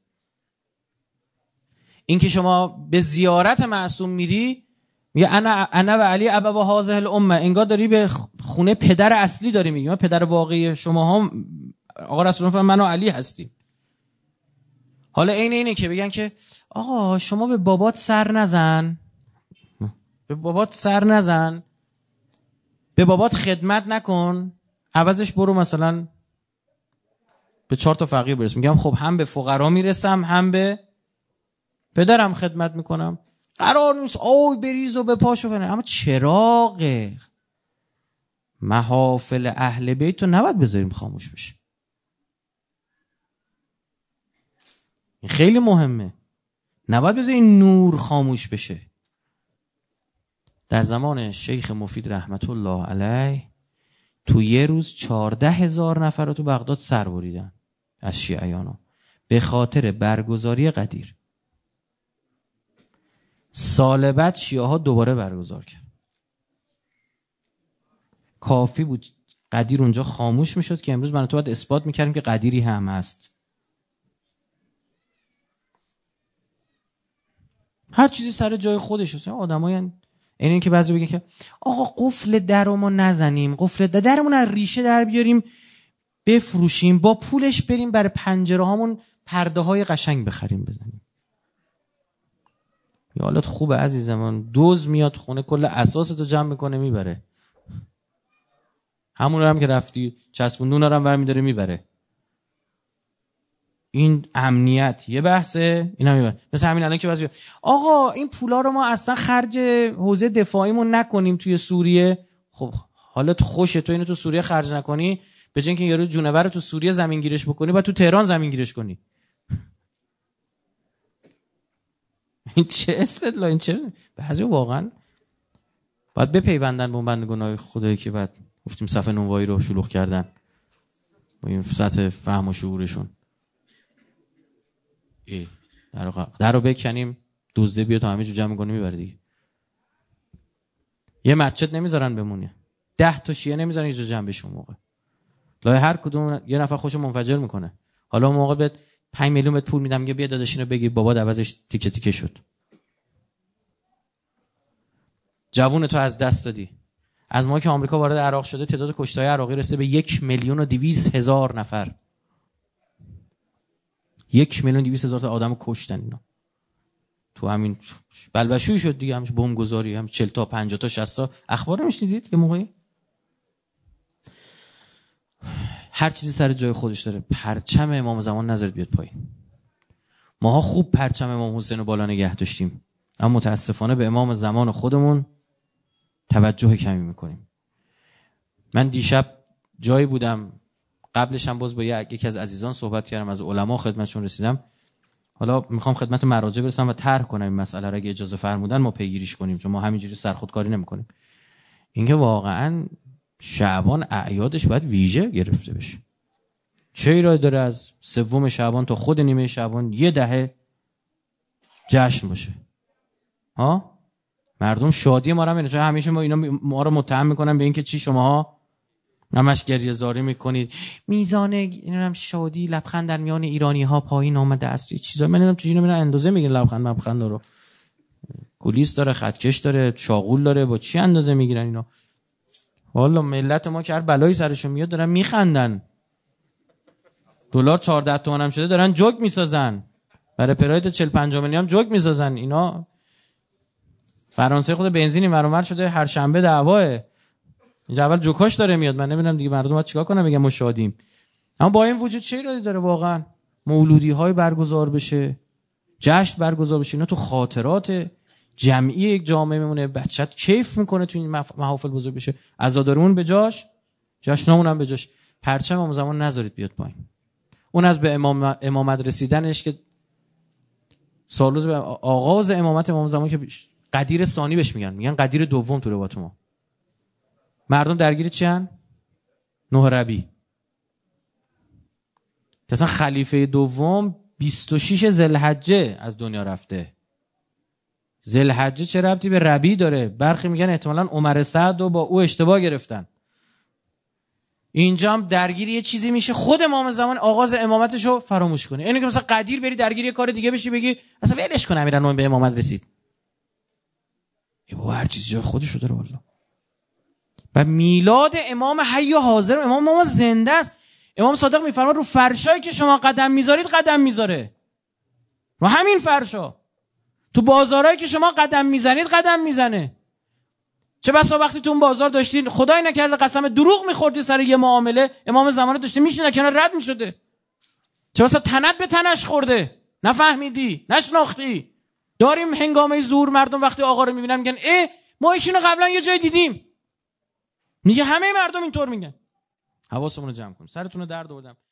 این که شما به زیارت معصوم میری، میگه انا و علی ابوا هذه الامه، انگار داری به خونه پدر اصلی داری میگی. پدر واقعی شما هم آقا رسول الله من و علی هستیم. حالا اینه که بگن که آقا شما به بابات سر نزن، به بابات سر نزن، به بابات خدمت نکن، عوضش برو مثلا به 4 تا فقیر برس. میگم خب هم به فقرا میرسم هم به پدرم خدمت میکنم. قرار نیست آوی بریز و به پاشو فنه. اما چراغ محافل اهل بیت رو نباید بذاریم خاموش بشه. این خیلی مهمه. نباید بذاریم نور خاموش بشه. در زمان شیخ مفید رحمت الله علیه تو یه روز 14,000 نفر رو تو بغداد سر بریدن از شیعیانو به خاطر برگزاری قدیر. سال بعد شیعه ها دوباره برگزار کرد. کافی بود قدیر اونجا خاموش میشد که امروز من تو باید اثبات میکردیم که قدیری هم هست. هر چیزی سر جای خودش هست. آدمای این که بعضی بگن که آقا قفل درو ما نزنیم، قفل درمون از ریشه در بیاریم بفروشیم، با پولش بریم برای پنجره هامون پرده های قشنگ بخریم بزنیم. یا حالت خوبه عزیزم، دوز میاد خونه کل اساستو جمع میکنه میبره. همون رو هم که رفتی چسبوندون رو هم برمیداره میبره. این امنیت یه بحثه، این هم میبره. مثل همین الان که بعضی آقا این پولا رو ما اصلا خرج حوزه دفاعیمون نکنیم توی سوریه. خب حالت خوشه تو اینو تو سوریه خرج نکنی، به جای اینکه یارو جونور رو تو سوریه زمین گیرش بکنی بعد تو تهران زمین گیرش کنی. این چه استدلال، این چه بعضی واقعا باید بپیوندن به اون بندگانای خدایی که بعد گفتیم صفحه نونوایی رو شلوغ کردن با این سطح فهم و شعورشون. در رو بکنیم دوزده بیا تا همه جو جمع کنیم میبره دیگه. یه مسجد نمیذارن بمونه، 10 تا شیعه نمیذارن یه جا جمع بشه. اون موقع لای هر کدوم یه نفر خوشو منفجر میکنه. حالا اون موقع بهت 5 میلیون بهت پول میدم، میگه بیا داداش اینو بگیر، بابا عوضش تیکه تیکه شد. جوون تو از دست دادی. از ما که آمریکا وارد عراق شده تعداد کشته‌های عراقی رسیده به 1,200,000 نفر. 1,200,000 تا آدمو کشتن اینا. تو همین بلبشویی شد دیگه، همش بمبگذاری، هم 40 تا 50 تا 60 تا اخبار میشنیدید یه موقعی. هر چیزی سر جای خودش داره. پرچم امام زمان نذارید بیاد پایین. ماها خوب پرچم امام حسین رو بالا نگه داشتیم، اما متاسفانه به امام زمان خودمون توجه کمی میکنیم. من دیشب جایی بودم، قبلش هم باز با یکی از عزیزان صحبت کردم، از علما خدمتشون رسیدم. حالا میخوام خدمت مراجع برسم و طرح کنم این مسئله را، اگه اجازه فرمودن ما پیگیریش کنیم، چون ما همینجوری سرخودکاری نمیکنیم. اینکه واقعا شعبان اعیادش باید ویژه گرفته بشه. چه ایرادی داره از 3 شعبان تا خود نیمه شعبان 10 دهه جشن باشه؟ ها مردم شادی ما رو میبینن، چون همیشه ما رو متهم میکنن به اینکه چی شماها همش گریه زاری میکنید، میزان اینم شادی لبخند در میان ایرانی ها پایین آمده است. چیزا من نمیدونم چجوری میرن اندازه میگیرن لبخند رو. کلیس داره، خطکش داره، شاغول داره، با چی اندازه میگیرن اینا؟ والا ملت ما که هر بلایی سرشون میاد دارن میخندن. دلار 14 تومن هم شده دارن جوک میسازن، برای پراید 40-50 میلیون هم جوک میسازن. اینا فرانسه خود بنزینی مرمر شده، هر شنبه دعواه. اینجا اول جوکاش داره میاد. من نمیدونم دیگه مردم باید چیکار کنن بگن ما شادیم. اما با این وجود چه ایرادی داره واقعا مولودی های برگزار بشه، جشن برگزار بشه؟ اینا تو خاطرات جمعی یک جامعه میمونه. بچت کیف میکنه تو این محافل بزرگ بشه. عزادارمون به جاش، جشنمون هم به جاش. پرچم امام زمان نذارید بیاد پایین. اون از به امامت رسیدنش که سالروز به آغاز امامت امام زمان که قدیر ثانی بهش میگن قدیر دوم تو روایت ما. مردم درگیر چی ان؟ 9 ربیع. اصلا خلیفه دوم 26 ذوالحجه از دنیا رفته. ذوالحجه چه ربطی به ربیع داره؟ برخی میگن احتمالاً عمر سعد رو با او اشتباه گرفتن. اینجا هم درگیر یه چیزی میشه خود امام زمان آغاز امامتش رو فراموش کنه. اینو که مثلا قدیر بری درگیر یه کار دیگه بشی بگی اصلا ولش کن امیرالمومنین به امامت رسید. هر چیزی جای خودش رو داره والله. و میلاد امام حی و حاضر، امام ما زنده است. امام صادق میفرماد رو فرشایی که شما قدم میذارید قدم میذاره. رو همین فرشا. تو بازارایی که شما قدم میزنید قدم میزنه. چه بسا وقتی تو اون بازار داشتین خدای نکرده قسم دروغ میخوردی سر یه معامله، امام زمان داشته میشینه کنار رد میشده. چه بسا تنت به تنش خورده، نفهمیدی، نشناختی. داریم هنگامه ظهور مردم وقتی آقا رو میبینن میگن ما ایشونو قبلا یه جای دیدیم. میگه همه مردم اینطور میگن. حواسمون رو جمع کنیم. سرتون رو درد آوردم.